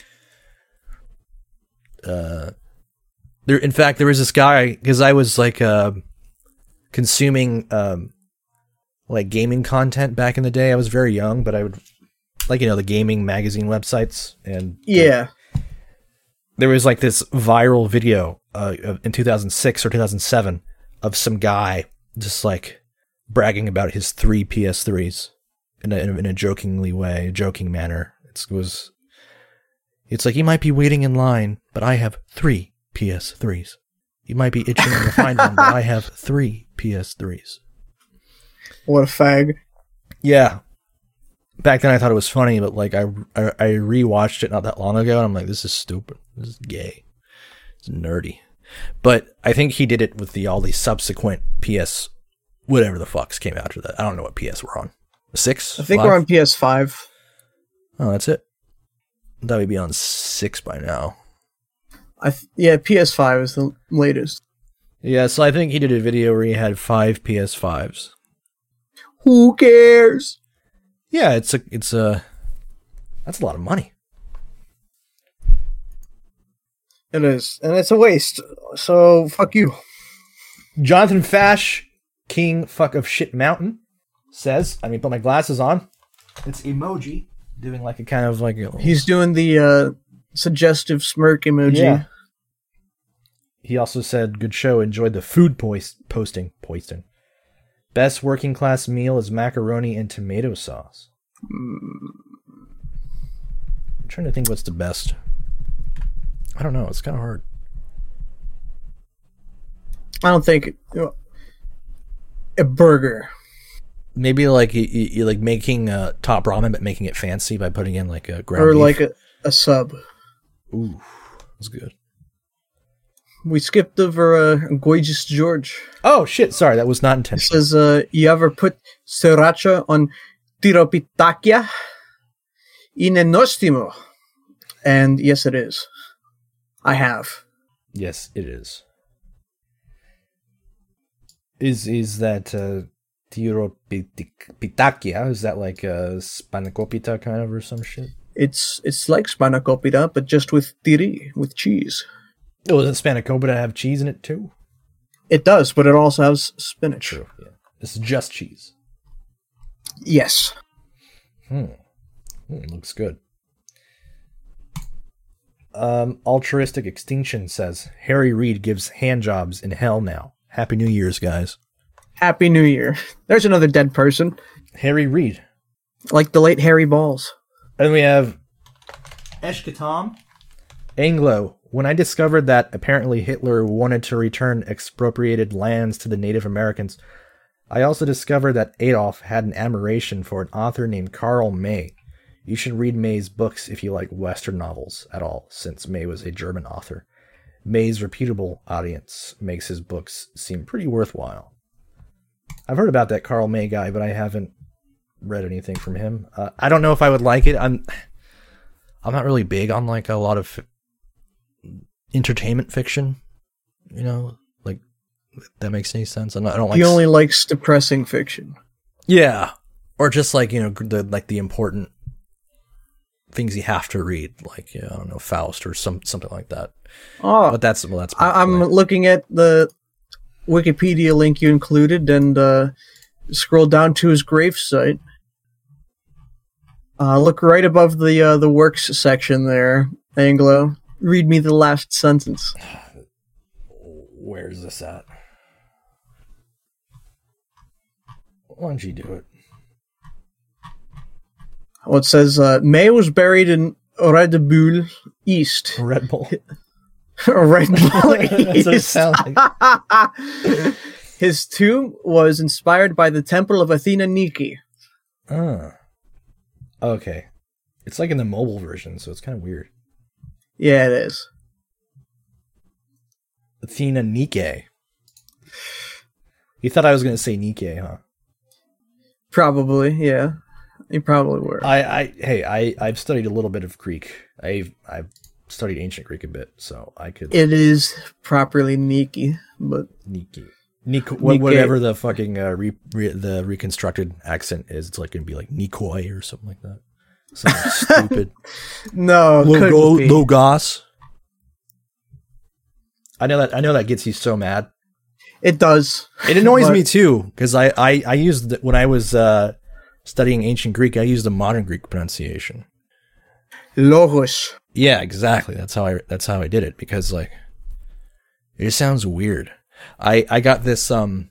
Uh, there, in fact, there was this guy, because I was like uh, consuming um, like gaming content back in the day. I was very young, but I would like, you know, the gaming magazine websites, and yeah, uh, there was like this viral video uh, in two thousand six or two thousand seven of some guy just like bragging about his three P S threes in a, in a jokingly way, a joking manner. It was, it's like, you might be waiting in line, but I have three P S threes. You might be itching to find one, but I have three P S threes. What a fag. Yeah. Back then I thought it was funny, but like I, I, I rewatched it not that long ago, and I'm like, this is stupid. This is gay. It's nerdy. But I think he did it with the all these subsequent P S, whatever the fucks came after that. I don't know what P S we're on. Six? I think Five? we're on P S five. Oh, that's it. I thought we'd be on six by now. I th- yeah, P S five is the latest. Yeah, so I think he did a video where he had five P S fives. Who cares? Yeah, it's a, it's a, that's a lot of money. It is, and it's a waste. So fuck you. Jonathan Fash, King Fuck of Shit Mountain, says, I mean, put my glasses on. It's emoji doing like a kind of like a, He's doing the uh, suggestive smirk emoji. Yeah. He also said, good show, enjoyed the food poist- posting. Posting. Best working class meal is macaroni and tomato sauce. I'm trying to think what's the best. I don't know. It's kind of hard. I don't think you know, a burger. Maybe like you, you like making uh, top ramen, but making it fancy by putting in like a ground Or beef. like a, a sub. Ooh, that's good. We skipped over uh, Gorgeous George. Oh shit! Sorry, that was not He intentional. says, uh, you ever put sriracha on tiropitakia? Inenostimo. And yes, it is. I have. Yes, it is. Is is that uh, tiropitakia? Is that like a spanakopita kind of or some shit? It's it's like spanakopita, but just with tiri, with cheese. Oh, doesn't spanakopita have cheese in it too? It does, but it also has spinach. True. Yeah, this is just cheese. Yes. Hmm. Hmm, looks good. Um, altruistic extinction says Harry Reid gives handjobs in hell now. Happy New Year's, guys. Happy New Year. There's another dead person. Harry Reid. Like the late Harry Balls. And we have Eshkatom. Anglo. When I discovered that apparently Hitler wanted to return expropriated lands to the Native Americans, I also discovered that Adolf had an admiration for an author named Karl May. You should read May's books if you like Western novels at all, since May was a German author. May's reputable audience makes his books seem pretty worthwhile. I've heard about that Karl May guy, but I haven't read anything from him. Uh, I don't know if I would like it. I'm I'm not really big on like a lot of entertainment fiction. You know, like if that makes any sense. I'm not, I don't like. He only likes depressing fiction. Yeah, or just like, you know, the like the important things you have to read, like, yeah, I don't know, Faust or some something like that. Oh, but that's well, that's. I, I'm looking at the Wikipedia link you included, and uh, scroll down to his gravesite. Uh, look right above the uh, the works section there, Anglo. Read me the last sentence. Where's this at? Why don't you do it? Well, it says uh, May was buried in Red Bull East. Red Bull. Red Bull East. It sound like. His tomb was inspired by the Temple of Athena Nike. Ah. Okay. It's like in the mobile version, so it's kind of weird. Yeah, it is. Athena Nike. You thought I was going to say Nike, huh? Probably, yeah. You probably were. I, I, hey, I, I've studied a little bit of Greek. I've, I've studied ancient Greek a bit, so I could. It is properly Niki, but Niki, Niko, whatever the fucking uh, re, re, the reconstructed accent is, it's like gonna be like Nikoi or something like that. Something stupid. No, Logo, Logos. I know that. I know that gets you so mad. It does. It annoys but... me too, because I, I, I used when I was uh, studying ancient Greek, I used the modern Greek pronunciation. Logos. Yeah, exactly. That's how I. That's how I did it, because like, it just sounds weird. I, I got this um.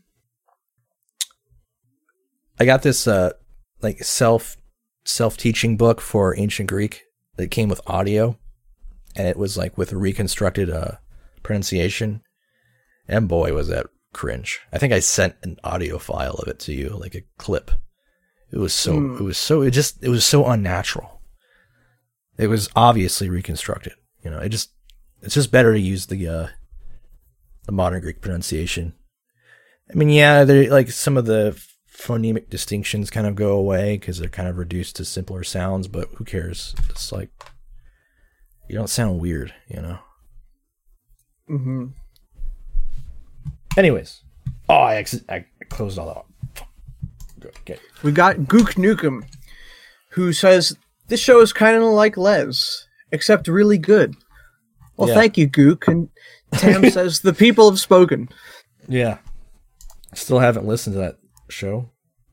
I got this uh like self self teaching book for ancient Greek that came with audio, and it was like with a reconstructed uh pronunciation, and boy was that cringe. I think I sent an audio file of it to you, like a clip. It was so mm. it was so it just it was so unnatural. It was obviously reconstructed. You know, it just it's just better to use the uh, the modern Greek pronunciation. I mean, yeah, they like some of the phonemic distinctions kind of go away because they're kind of reduced to simpler sounds. But who cares? It's like you don't sound weird, you know. Mm-hmm. Anyways, oh, I, ex- I closed all that up. Okay. We got Gook Nukem, who says, this show is kind of like Les, except really good. Well, yeah. Thank you, Gook. And Tam says, the people have spoken. Yeah. Still haven't listened to that show.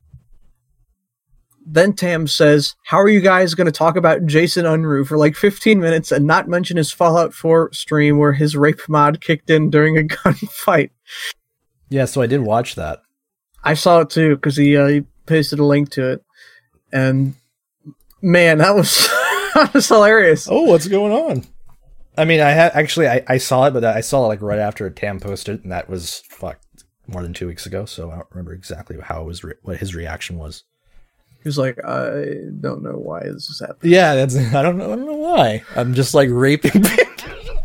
Then Tam says, how are you guys going to talk about Jason Unruh for like fifteen minutes and not mention his Fallout four stream where his rape mod kicked in during a gunfight? Yeah, so I did watch that. I saw it too, because he, uh, he pasted a link to it. And man, that was, that was hilarious. Oh, what's going on? I mean, I had actually, I, I saw it, but I saw it like right after Tam posted it, and that was, fuck, more than two weeks ago, so I don't remember exactly how it was, re- what his reaction was. He was like, I don't know why this is happening. Yeah, that's, I don't know, I don't know why. I'm just like raping people.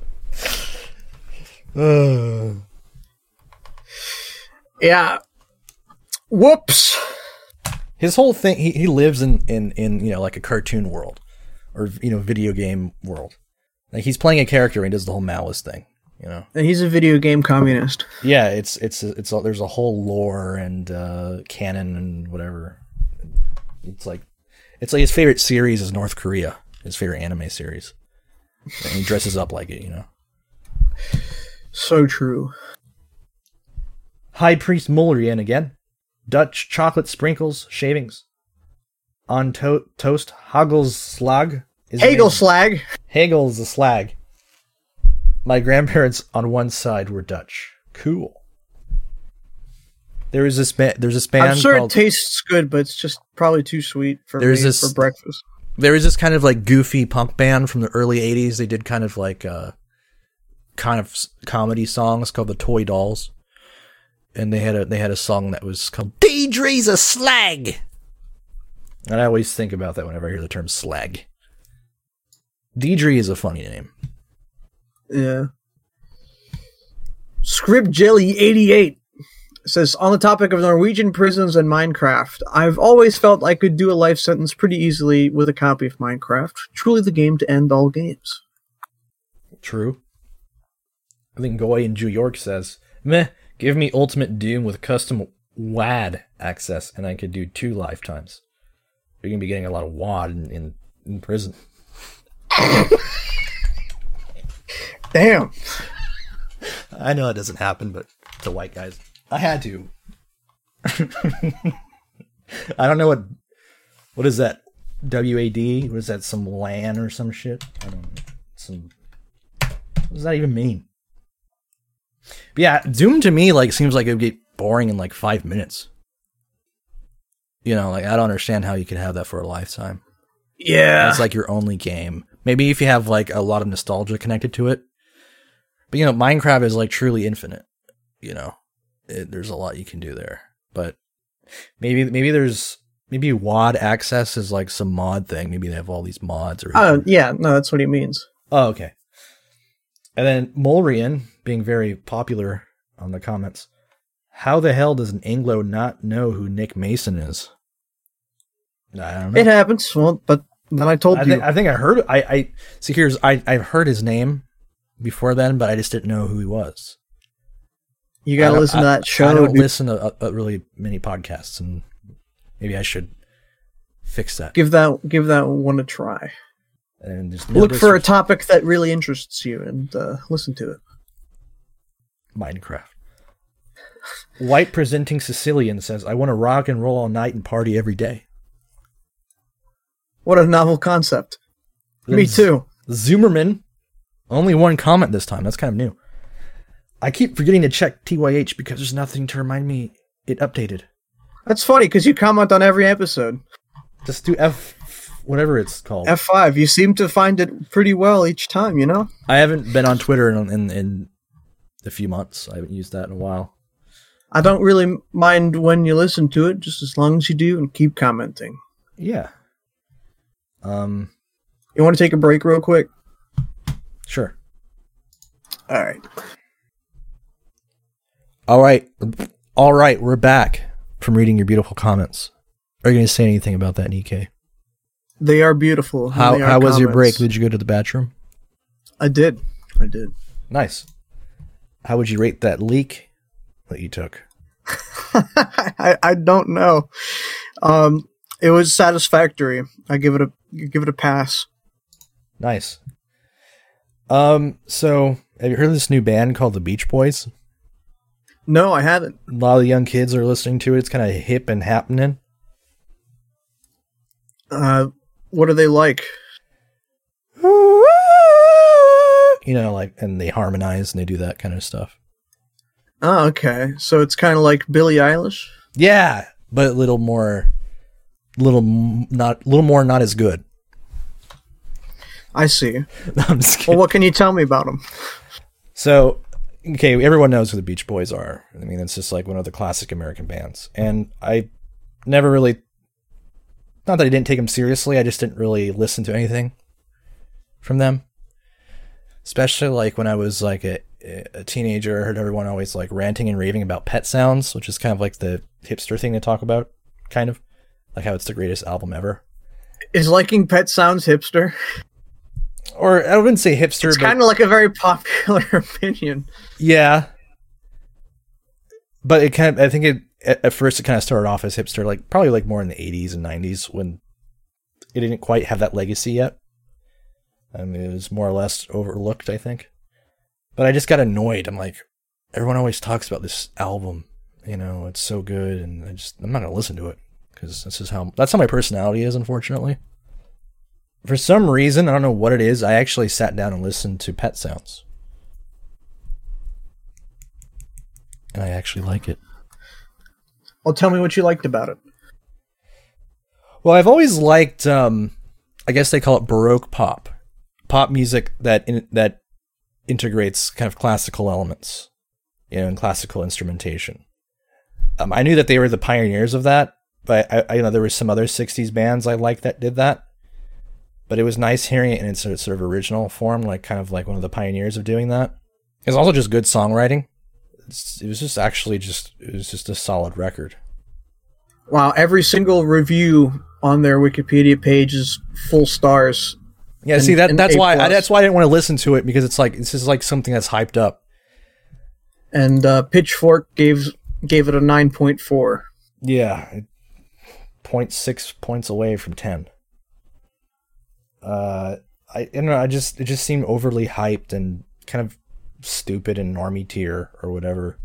uh. Yeah. Whoops. His whole thing, he, he lives in, in, in, you know, like a cartoon world or, you know, video game world. Like he's playing a character and he does the whole Maoist thing, you know. And he's a video game communist. Yeah, it's, it's, it's, a, there's a whole lore and uh, canon and whatever. It's like, it's like his favorite series is North Korea, his favorite anime series. And he dresses up like it, you know. So true. High Priest Mullerian again. Dutch chocolate sprinkles, shavings. On to- toast, Hagelslag. Hagelslag. Hagel's a slag. My grandparents on one side were Dutch. Cool. There is this band. There's this band. I'm sure called, it tastes good, but it's just probably too sweet for there's me this, for breakfast. There was this kind of like goofy punk band from the early eighties. They did kind of like uh, kind of comedy songs called the Toy Dolls. And they had a they had a song that was called Deidre's a Slag. And I always think about that whenever I hear the term slag. Deidre is a funny name. Yeah. Script Jelly eighty-eight It says, on the topic of Norwegian prisons and Minecraft, I've always felt I could do a life sentence pretty easily with a copy of Minecraft. Truly the game to end all games. True. I think Goy in New York says, meh, give me Ultimate Doom with custom W A D access, and I could do two lifetimes. You're going to be getting a lot of W A D in, in, in prison. Damn. I know it doesn't happen, but to white guys, I had to. I don't know what, what is that? W A D? What is that? Some LAN or some shit? I don't know. Some, what does that even mean? But yeah, Doom to me, like, seems like it would get boring in like five minutes. You know, like, I don't understand how you could have that for a lifetime. Yeah. It's like your only game. Maybe if you have like a lot of nostalgia connected to it. But, you know, Minecraft is like truly infinite. You know, it, there's a lot you can do there. But maybe maybe there's, maybe W A D access is like some mod thing. Maybe they have all these mods. Or Oh, uh, yeah, no, that's what he means. Oh, okay. And then Molrian, being very popular on the comments, how the hell does an Anglo not know who Nick Mason is? I don't know. It happens. Well, but then I told I you. Th- I think I heard. I, I see. Here's. I I've heard his name before then, but I just didn't know who he was. You got to listen I, to that show. I don't dude. listen to uh, uh, really many podcasts, and maybe I should fix that. Give that give that one a try. And just Look for a topic that really interests you and uh, listen to it. Minecraft. White presenting Sicilian says, I want to rock and roll all night and party every day. What a novel concept. Then Me too. Zoomerman, only one comment this time. That's kind of new. I keep forgetting to check T Y H because there's nothing to remind me it updated. That's funny because you comment on every episode. Just do F, whatever it's called. F five. You seem to find it pretty well each time, you know? I haven't been on Twitter in, in, in a few months. I haven't used that in a while. I don't really mind when you listen to it, just as long as you do and keep commenting. Yeah. Um. You want to take a break real quick? Sure. All right. All right. All right. We're back from reading your beautiful comments. Are you going to say anything about that, Nikkei? They are beautiful. How are how was comments. your break? Did you go to the bathroom? I did. I did. Nice. How would you rate that leak that you took? I, I don't know. Um, it was satisfactory. I give it a give it a pass. Nice. Um. So, have you heard of this new band called the Beach Boys? No, I haven't. A lot of the young kids are listening to it. It's kind of hip and happening. Uh, what are they like? You know, like, and they harmonize and they do that kind of stuff. Oh, okay. So it's kind of like Billie Eilish? Yeah, but a little more, little m- not, little more not as good. I see. No, I'm just kidding. Well, what can you tell me about them? So, okay, everyone knows who the Beach Boys are. I mean, it's just like one of the classic American bands. And I never really, not that I didn't take them seriously, I just didn't really listen to anything from them. Especially like when I was like a, a teenager, I heard everyone always like ranting and raving about Pet Sounds, which is kind of like the hipster thing to talk about, kind of. Like how it's the greatest album ever. Is liking Pet Sounds hipster? Or I wouldn't say hipster, It's but kind of like a very popular opinion. yeah. But it kind of, I think it, at, at first it kind of started off as hipster, like probably like more in the eighties and nineties when it didn't quite have that legacy yet. I mean, it was more or less overlooked, I think. But I just got annoyed. I'm like, everyone always talks about this album, you know, it's so good, and I just, I'm not going to listen to it because this is how, that's how my personality is, unfortunately. For some reason, I don't know what it is, I actually sat down and listened to Pet Sounds. And I actually like it. Well, tell me what you liked about it. Well, I've always liked, um, I guess they call it Baroque pop. Pop music that in, that integrates kind of classical elements, you know, and classical instrumentation. Um, I knew that they were the pioneers of that, but I, I you know there were some other sixties bands I liked that did that. But it was nice hearing it in its sort of original form, like kind of like one of the pioneers of doing that. It's also just good songwriting. it's, it was just actually just it was just a solid record. Wow, every single review on their Wikipedia page is full stars. Yeah, and, see that that's why I, that's why I didn't want to listen to it, because it's like this is like something that's hyped up. And uh, Pitchfork gave gave it a nine point four. Yeah, zero point six points away from ten. Uh, I, I don't know. I just it just seemed overly hyped and kind of stupid and normie tier or whatever.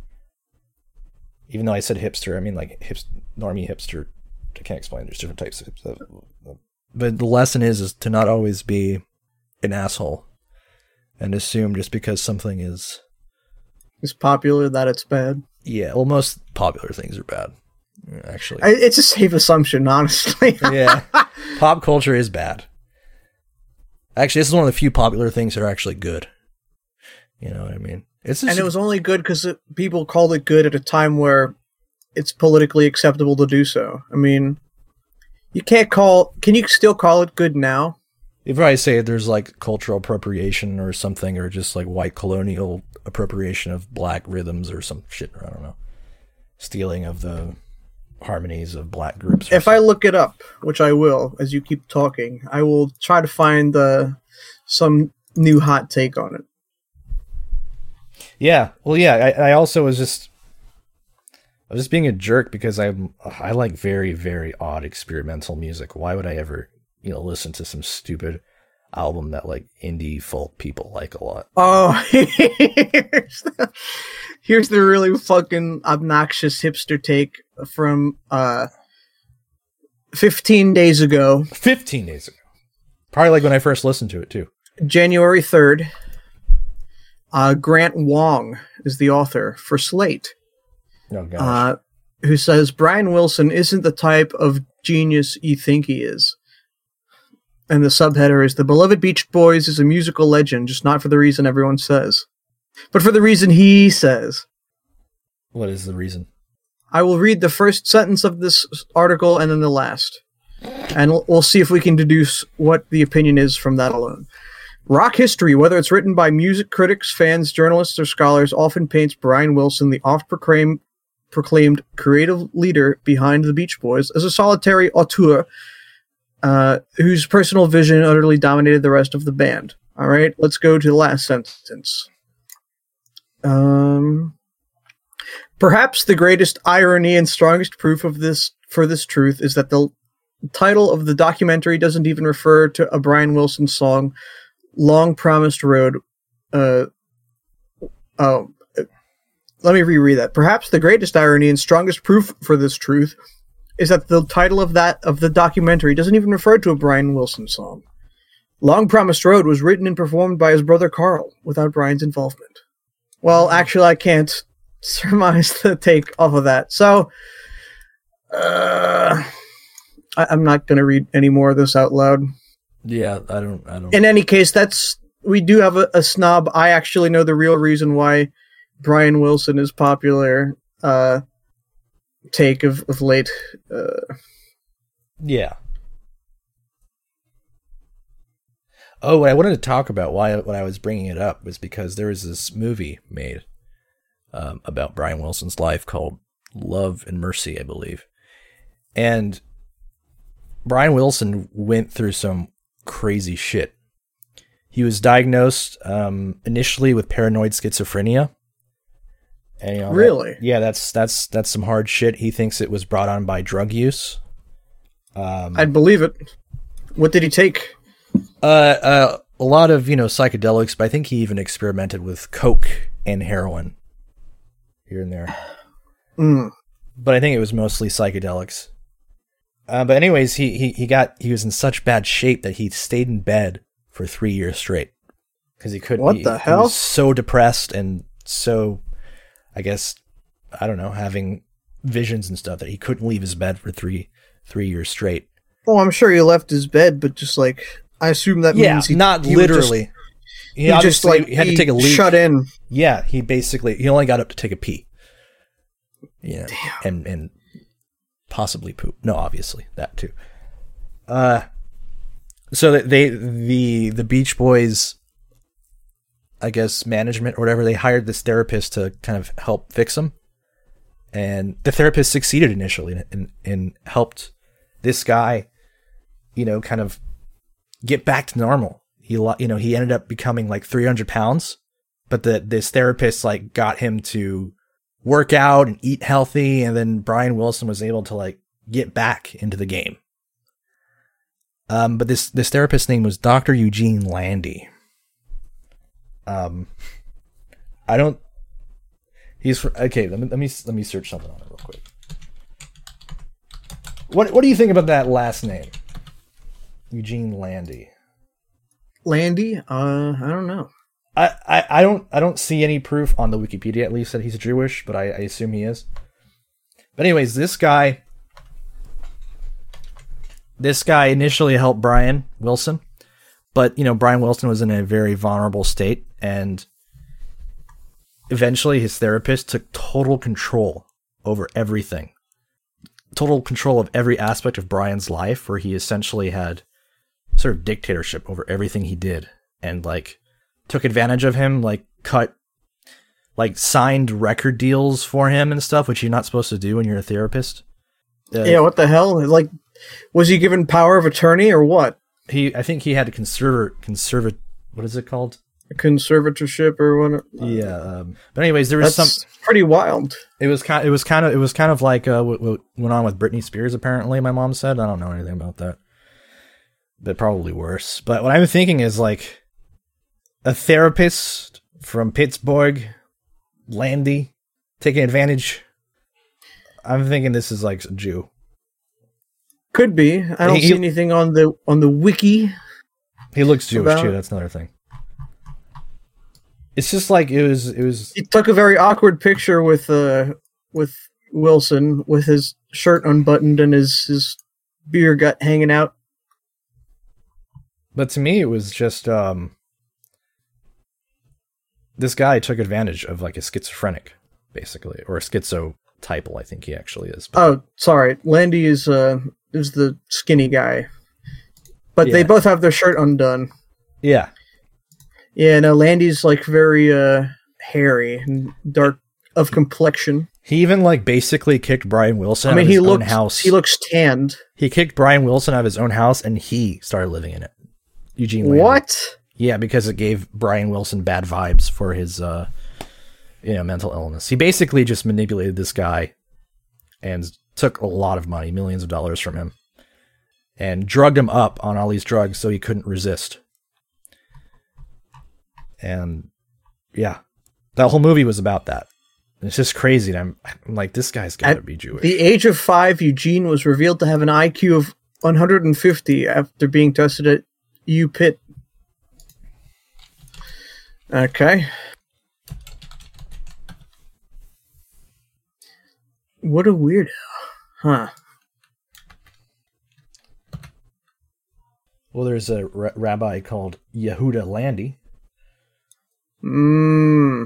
Even though I said hipster, I mean like hipster, normie hipster. I can't explain. There's different types of hipster. But the lesson is is to not always be an asshole and assume just because something is is popular that it's bad. Yeah, well, most popular things are bad. Actually, I, it's a safe assumption, honestly. Yeah, pop culture is bad. Actually, this is one of the few popular things that are actually good. You know what I mean? It's just, and it was only good because people called it good at a time where it's politically acceptable to do so. I mean, you can't call... Can you still call it good now? You'd probably say there's like cultural appropriation or something, or just like white colonial appropriation of black rhythms or some shit. I don't know. Stealing of the harmonies of black groups. If something. I look it up, which I will, as you keep talking, I will try to find uh, some new hot take on it. Yeah, well, yeah. I, I also was just, I was just being a jerk because I'm, I like very, very odd experimental music. Why would I ever, you know, listen to some stupid album that like indie folk people like a lot? Oh, here's the, here's the really fucking obnoxious hipster take from uh, fifteen days ago. Fifteen days ago, probably like when I first listened to it too. January third. Uh, Grant Wong is the author for Slate. Oh, gosh. Uh, who says Brian Wilson isn't the type of genius you think he is. And the subheader is, the beloved Beach Boys is a musical legend, just not for the reason everyone says, but for the reason he says. What is the reason? I will read the first sentence of this article and then the last. And we'll see if we can deduce what the opinion is from that alone. Rock history, whether it's written by music critics, fans, journalists, or scholars, often paints Brian Wilson, the oft-proclaimed proclaimed creative leader behind the Beach Boys, as a solitary auteur uh, whose personal vision utterly dominated the rest of the band. All right, let's go to the last sentence. Um, perhaps the greatest irony and strongest proof of this for this truth is that the title of the documentary doesn't even refer to a Brian Wilson song, Long Promised Road. Uh, oh, let me reread that. Perhaps the greatest irony and strongest proof for this truth is that the title of that of the documentary doesn't even refer to a Brian Wilson song. Long Promised Road was written and performed by his brother Carl without Brian's involvement. Well, actually, I can't surmise the take off of that. So, uh, I, I'm not going to read any more of this out loud. Yeah, I don't. I don't. In any case, that's we do have a, a snob. I actually know the real reason why Brian Wilson is popular. Uh, take of of late. Uh, yeah. Oh, what I wanted to talk about, why when I was bringing it up, was because there was this movie made um, about Brian Wilson's life called Love and Mercy, I believe, and Brian Wilson went through some crazy shit. He was diagnosed um, initially with paranoid schizophrenia. And, you know, really? That, yeah, that's that's that's some hard shit. He thinks it was brought on by drug use. Um, I'd believe it. What did he take? Uh, uh, a lot of, you know, psychedelics, but I think he even experimented with coke and heroin here and there. Mm. But I think it was mostly psychedelics. Uh, but anyways, he, he, he got, he was in such bad shape that he stayed in bed for three years straight. Cause he couldn't, what he, the hell? He was so depressed and so, I guess, I don't know, having visions and stuff that he couldn't leave his bed for three, three years straight. Well, I'm sure he left his bed, but just like, I assume that yeah, means he, not he literally. Just, he, he just like, he had he to take a leak. Shut in. Yeah, he basically, he only got up to take a pee. Yeah. And, and possibly poop. No, obviously, that too. Uh, so they, the, the Beach Boys I guess, management or whatever, they hired this therapist to kind of help fix him. And the therapist succeeded initially and, and helped this guy, you know, kind of get back to normal. He, you know, he ended up becoming like three hundred pounds, but the, this therapist like got him to work out and eat healthy. And then Brian Wilson was able to like get back into the game. Um, but this, this therapist's name was Doctor Eugene Landy. Um, I don't, he's, for, okay, let me, let me, let me search something on it real quick. What, what do you think about that last name? Eugene Landy. Landy? Uh, I don't know. I, I, I don't, I don't see any proof on the Wikipedia, at least, that he's Jewish, but I, I assume he is. But anyways, this guy, this guy initially helped Brian Wilson, but, you know, Brian Wilson was in a very vulnerable state, and eventually his therapist took total control over everything. Total control of every aspect of Brian's life, where he essentially had sort of dictatorship over everything he did, and, like, took advantage of him, like, cut, like, signed record deals for him and stuff, which you're not supposed to do when you're a therapist. Uh, yeah, what the hell? Like, was he given power of attorney or what? He, I think he had a conserva, conserva, what is it called? A conservatorship or what? Yeah. Um, but anyways, there was That's some pretty wild. It was kind. It was kind of. It was kind of like uh, what, what went on with Britney Spears. Apparently, my mom said. I don't know anything about that, but probably worse. But what I'm thinking is like a therapist from Pittsburgh, Landy, taking advantage. I'm thinking this is like a Jew. Could be. I don't he, see anything on the on the wiki. He looks Jewish about... too. That's another thing. It's just like it was. It was. He took a very awkward picture with uh with Wilson with his shirt unbuttoned and his his beer gut hanging out. But to me, it was just um. This guy took advantage of like a schizophrenic, basically, or a schizotypal. I think he actually is. But... Oh, sorry, Landy is uh is the skinny guy, but yeah. they both have their shirt undone. Yeah. Yeah, no, Landy's like very uh, hairy and dark of complexion. He even like basically kicked Brian Wilson. I mean, out of he his looks own house. he looks tanned. He kicked Brian Wilson out of his own house, and he started living in it. Eugene Landy. What? Yeah, because it gave Brian Wilson bad vibes for his, uh, you know, mental illness. He basically just manipulated this guy and took a lot of money, millions of dollars from him, and drugged him up on all these drugs so he couldn't resist. And yeah, that whole movie was about that. It's just crazy. And I'm, I'm like, this guy's got to be Jewish. At the age of five, Eugene was revealed to have an I Q of one hundred fifty after being tested at U Pitt. Okay. What a weirdo. Huh. Well, there's a r- rabbi called Yehuda Landy. Mm.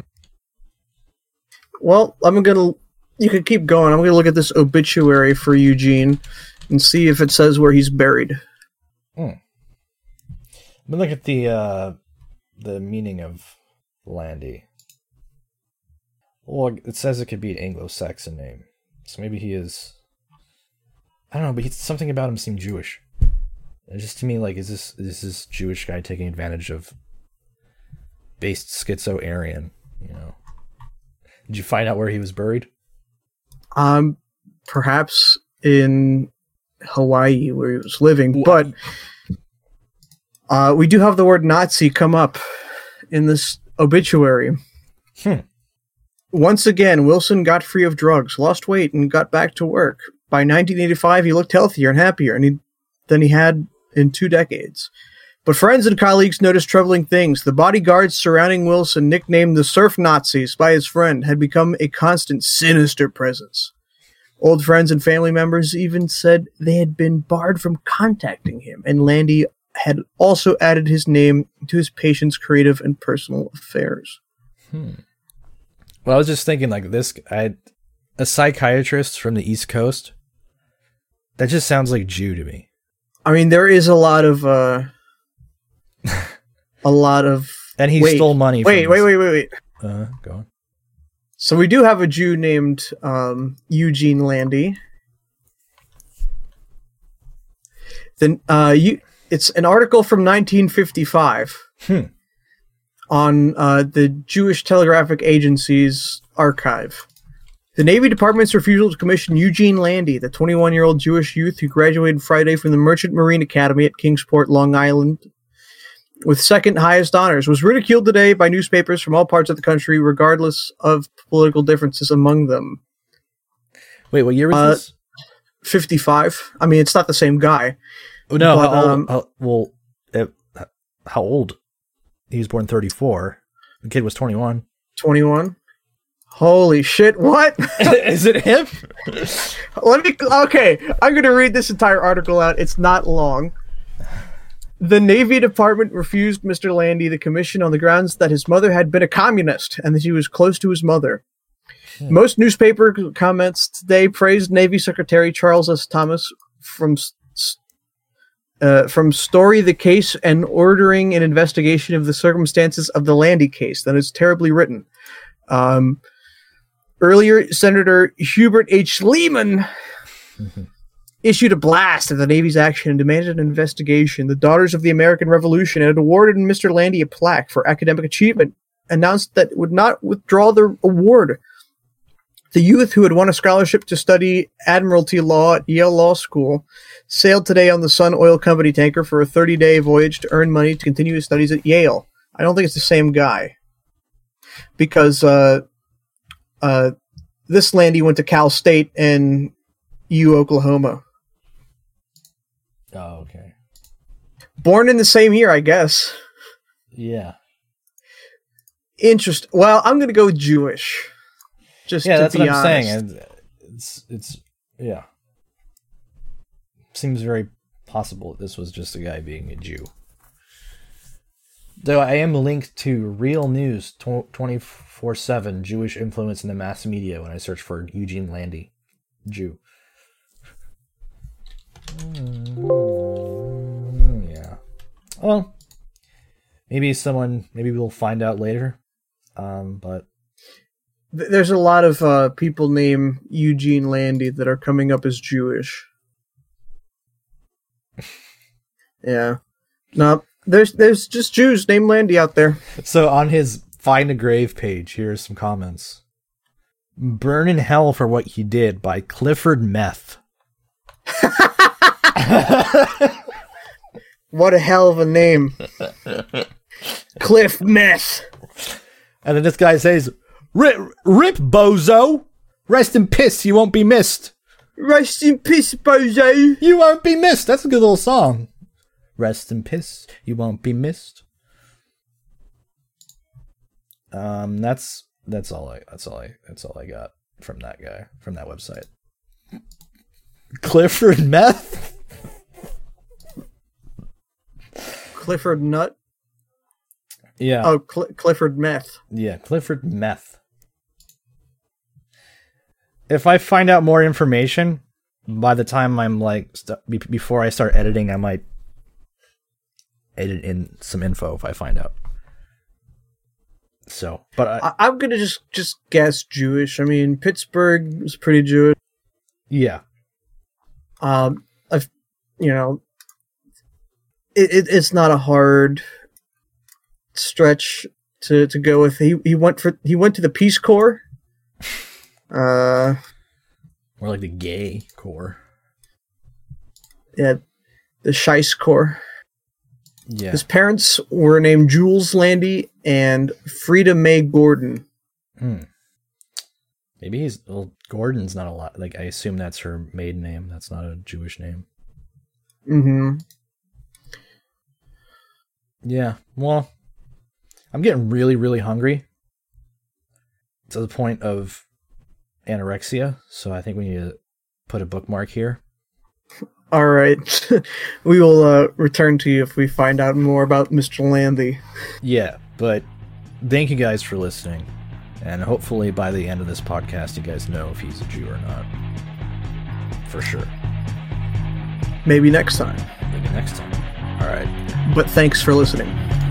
Well, I'm gonna. You can keep going. I'm gonna look at this obituary for Eugene and see if it says where he's buried. Hmm. Let me look at the uh, the meaning of Landy. Well, it says it could be an Anglo-Saxon name, so maybe he is. I don't know, but he, something about him seemed Jewish. And just to me, like, is this is this Jewish guy taking advantage of? Based schizo-Aryan, you know. Did you find out where he was buried? Um, perhaps in Hawaii, where he was living. What? But uh, we do have the word Nazi come up in this obituary. Hmm. Once again, Wilson got free of drugs, lost weight, and got back to work. By nineteen eighty-five, he looked healthier and happier and he, than he had in two decades. But friends and colleagues noticed troubling things. The bodyguards surrounding Wilson, nicknamed the Surf Nazis by his friend, had become a constant, sinister presence. Old friends and family members even said they had been barred from contacting him, and Landy had also added his name to his patient's creative and personal affairs. Hmm. Well, I was just thinking, like, this, I, a psychiatrist from the East Coast, that just sounds like Jew to me. I mean, there is a lot of... Uh, a lot of And he wait, stole money. Wait, from wait, his... wait, wait, wait. Uh, go on. So we do have a Jew named um, Eugene Landy. Then uh, you, it's an article from nineteen fifty-five Hmm. on uh, the Jewish Telegraphic Agency's archive. The Navy Department's refusal to commission Eugene Landy, the twenty-one-year-old Jewish youth who graduated Friday from the Merchant Marine Academy at Kingsport, Long Island, with second highest honors, was ridiculed today by newspapers from all parts of the country, regardless of political differences among them. Wait, what year was Uh, this? fifty-five. I mean, it's not the same guy. Oh, no, but, how old? um, how, well, it, how old? He was born thirty-four. The kid was twenty-one. twenty-one. Holy shit, what? Is it him? Let me. Okay, I'm going to read this entire article out. It's not long. The Navy Department refused Mister Landy the commission on the grounds that his mother had been a communist and that he was close to his mother. Hmm. Most newspaper comments today praised Navy Secretary Charles S. Thomas from uh, from story the case and ordering an investigation of the circumstances of the Landy case. That is terribly written. Um, earlier, Senator Hubert H. Lehman mm-hmm. issued a blast at the Navy's action and demanded an investigation. The Daughters of the American Revolution had awarded Mister Landy a plaque for academic achievement, announced that it would not withdraw the award. The youth, who had won a scholarship to study admiralty law at Yale Law School, sailed today on the Sun Oil Company tanker for a thirty-day voyage to earn money to continue his studies at Yale. I don't think it's the same guy. Because uh, uh, this Landy went to Cal State and U, Oklahoma. Oh, okay. Born in the same year, I guess. Yeah. Interest. Well, I'm going to go Jewish. Just yeah, to that's be what I'm honest. saying. It's, it's, yeah. Seems very possible that this was just a guy being a Jew. Though I am linked to Real News twenty-four seven Jewish influence in the mass media when I search for Eugene Landy, Jew. Mm, yeah. Well, maybe someone, maybe we'll find out later. Um, but there's a lot of uh, people named Eugene Landy that are coming up as Jewish. Yeah. No, there's there's just Jews named Landy out there. So on his Find a Grave page, here's some comments. Burn in Hell for What He Did by Clifford Meth. What a hell of a name. Cliff Meth. And then this guy says, Rip, rip bozo! Rest in piss, you won't be missed. Rest in piss, bozo! You won't be missed. That's a good little song. Rest in piss, you won't be missed. Um, that's that's all I that's all I that's all I got from that guy, from that website. Clifford Meth? Clifford Nut? Yeah. Oh, Cl- Clifford Meth. Yeah, Clifford Meth. If I find out more information, by the time I'm like, st- be- before I start editing, I might edit in some info if I find out. So, but I, I- I'm gonna just just guess Jewish. I mean, Pittsburgh is pretty Jewish. Yeah. Um, I've, you know, it, it it's not a hard stretch to, to go with. He he went for he went to the Peace Corps. Uh, More like the gay Corps. Yeah, the Scheisse Corps. Yeah. His parents were named Jules Landy and Frida Mae Gordon. Hmm. Maybe he's well. Gordon's not a lot. Like I assume that's her maiden name. That's not a Jewish name. Mm-hmm. Yeah. Well, I'm getting really, really hungry to the point of anorexia. So I think we need to put a bookmark here. All right. We will uh, return to you if we find out more about Mister Landy. Yeah, but thank you guys for listening. And hopefully by the end of this podcast, you guys know if he's a Jew or not. For sure. Maybe next time. Maybe next time. All right. But thanks for listening.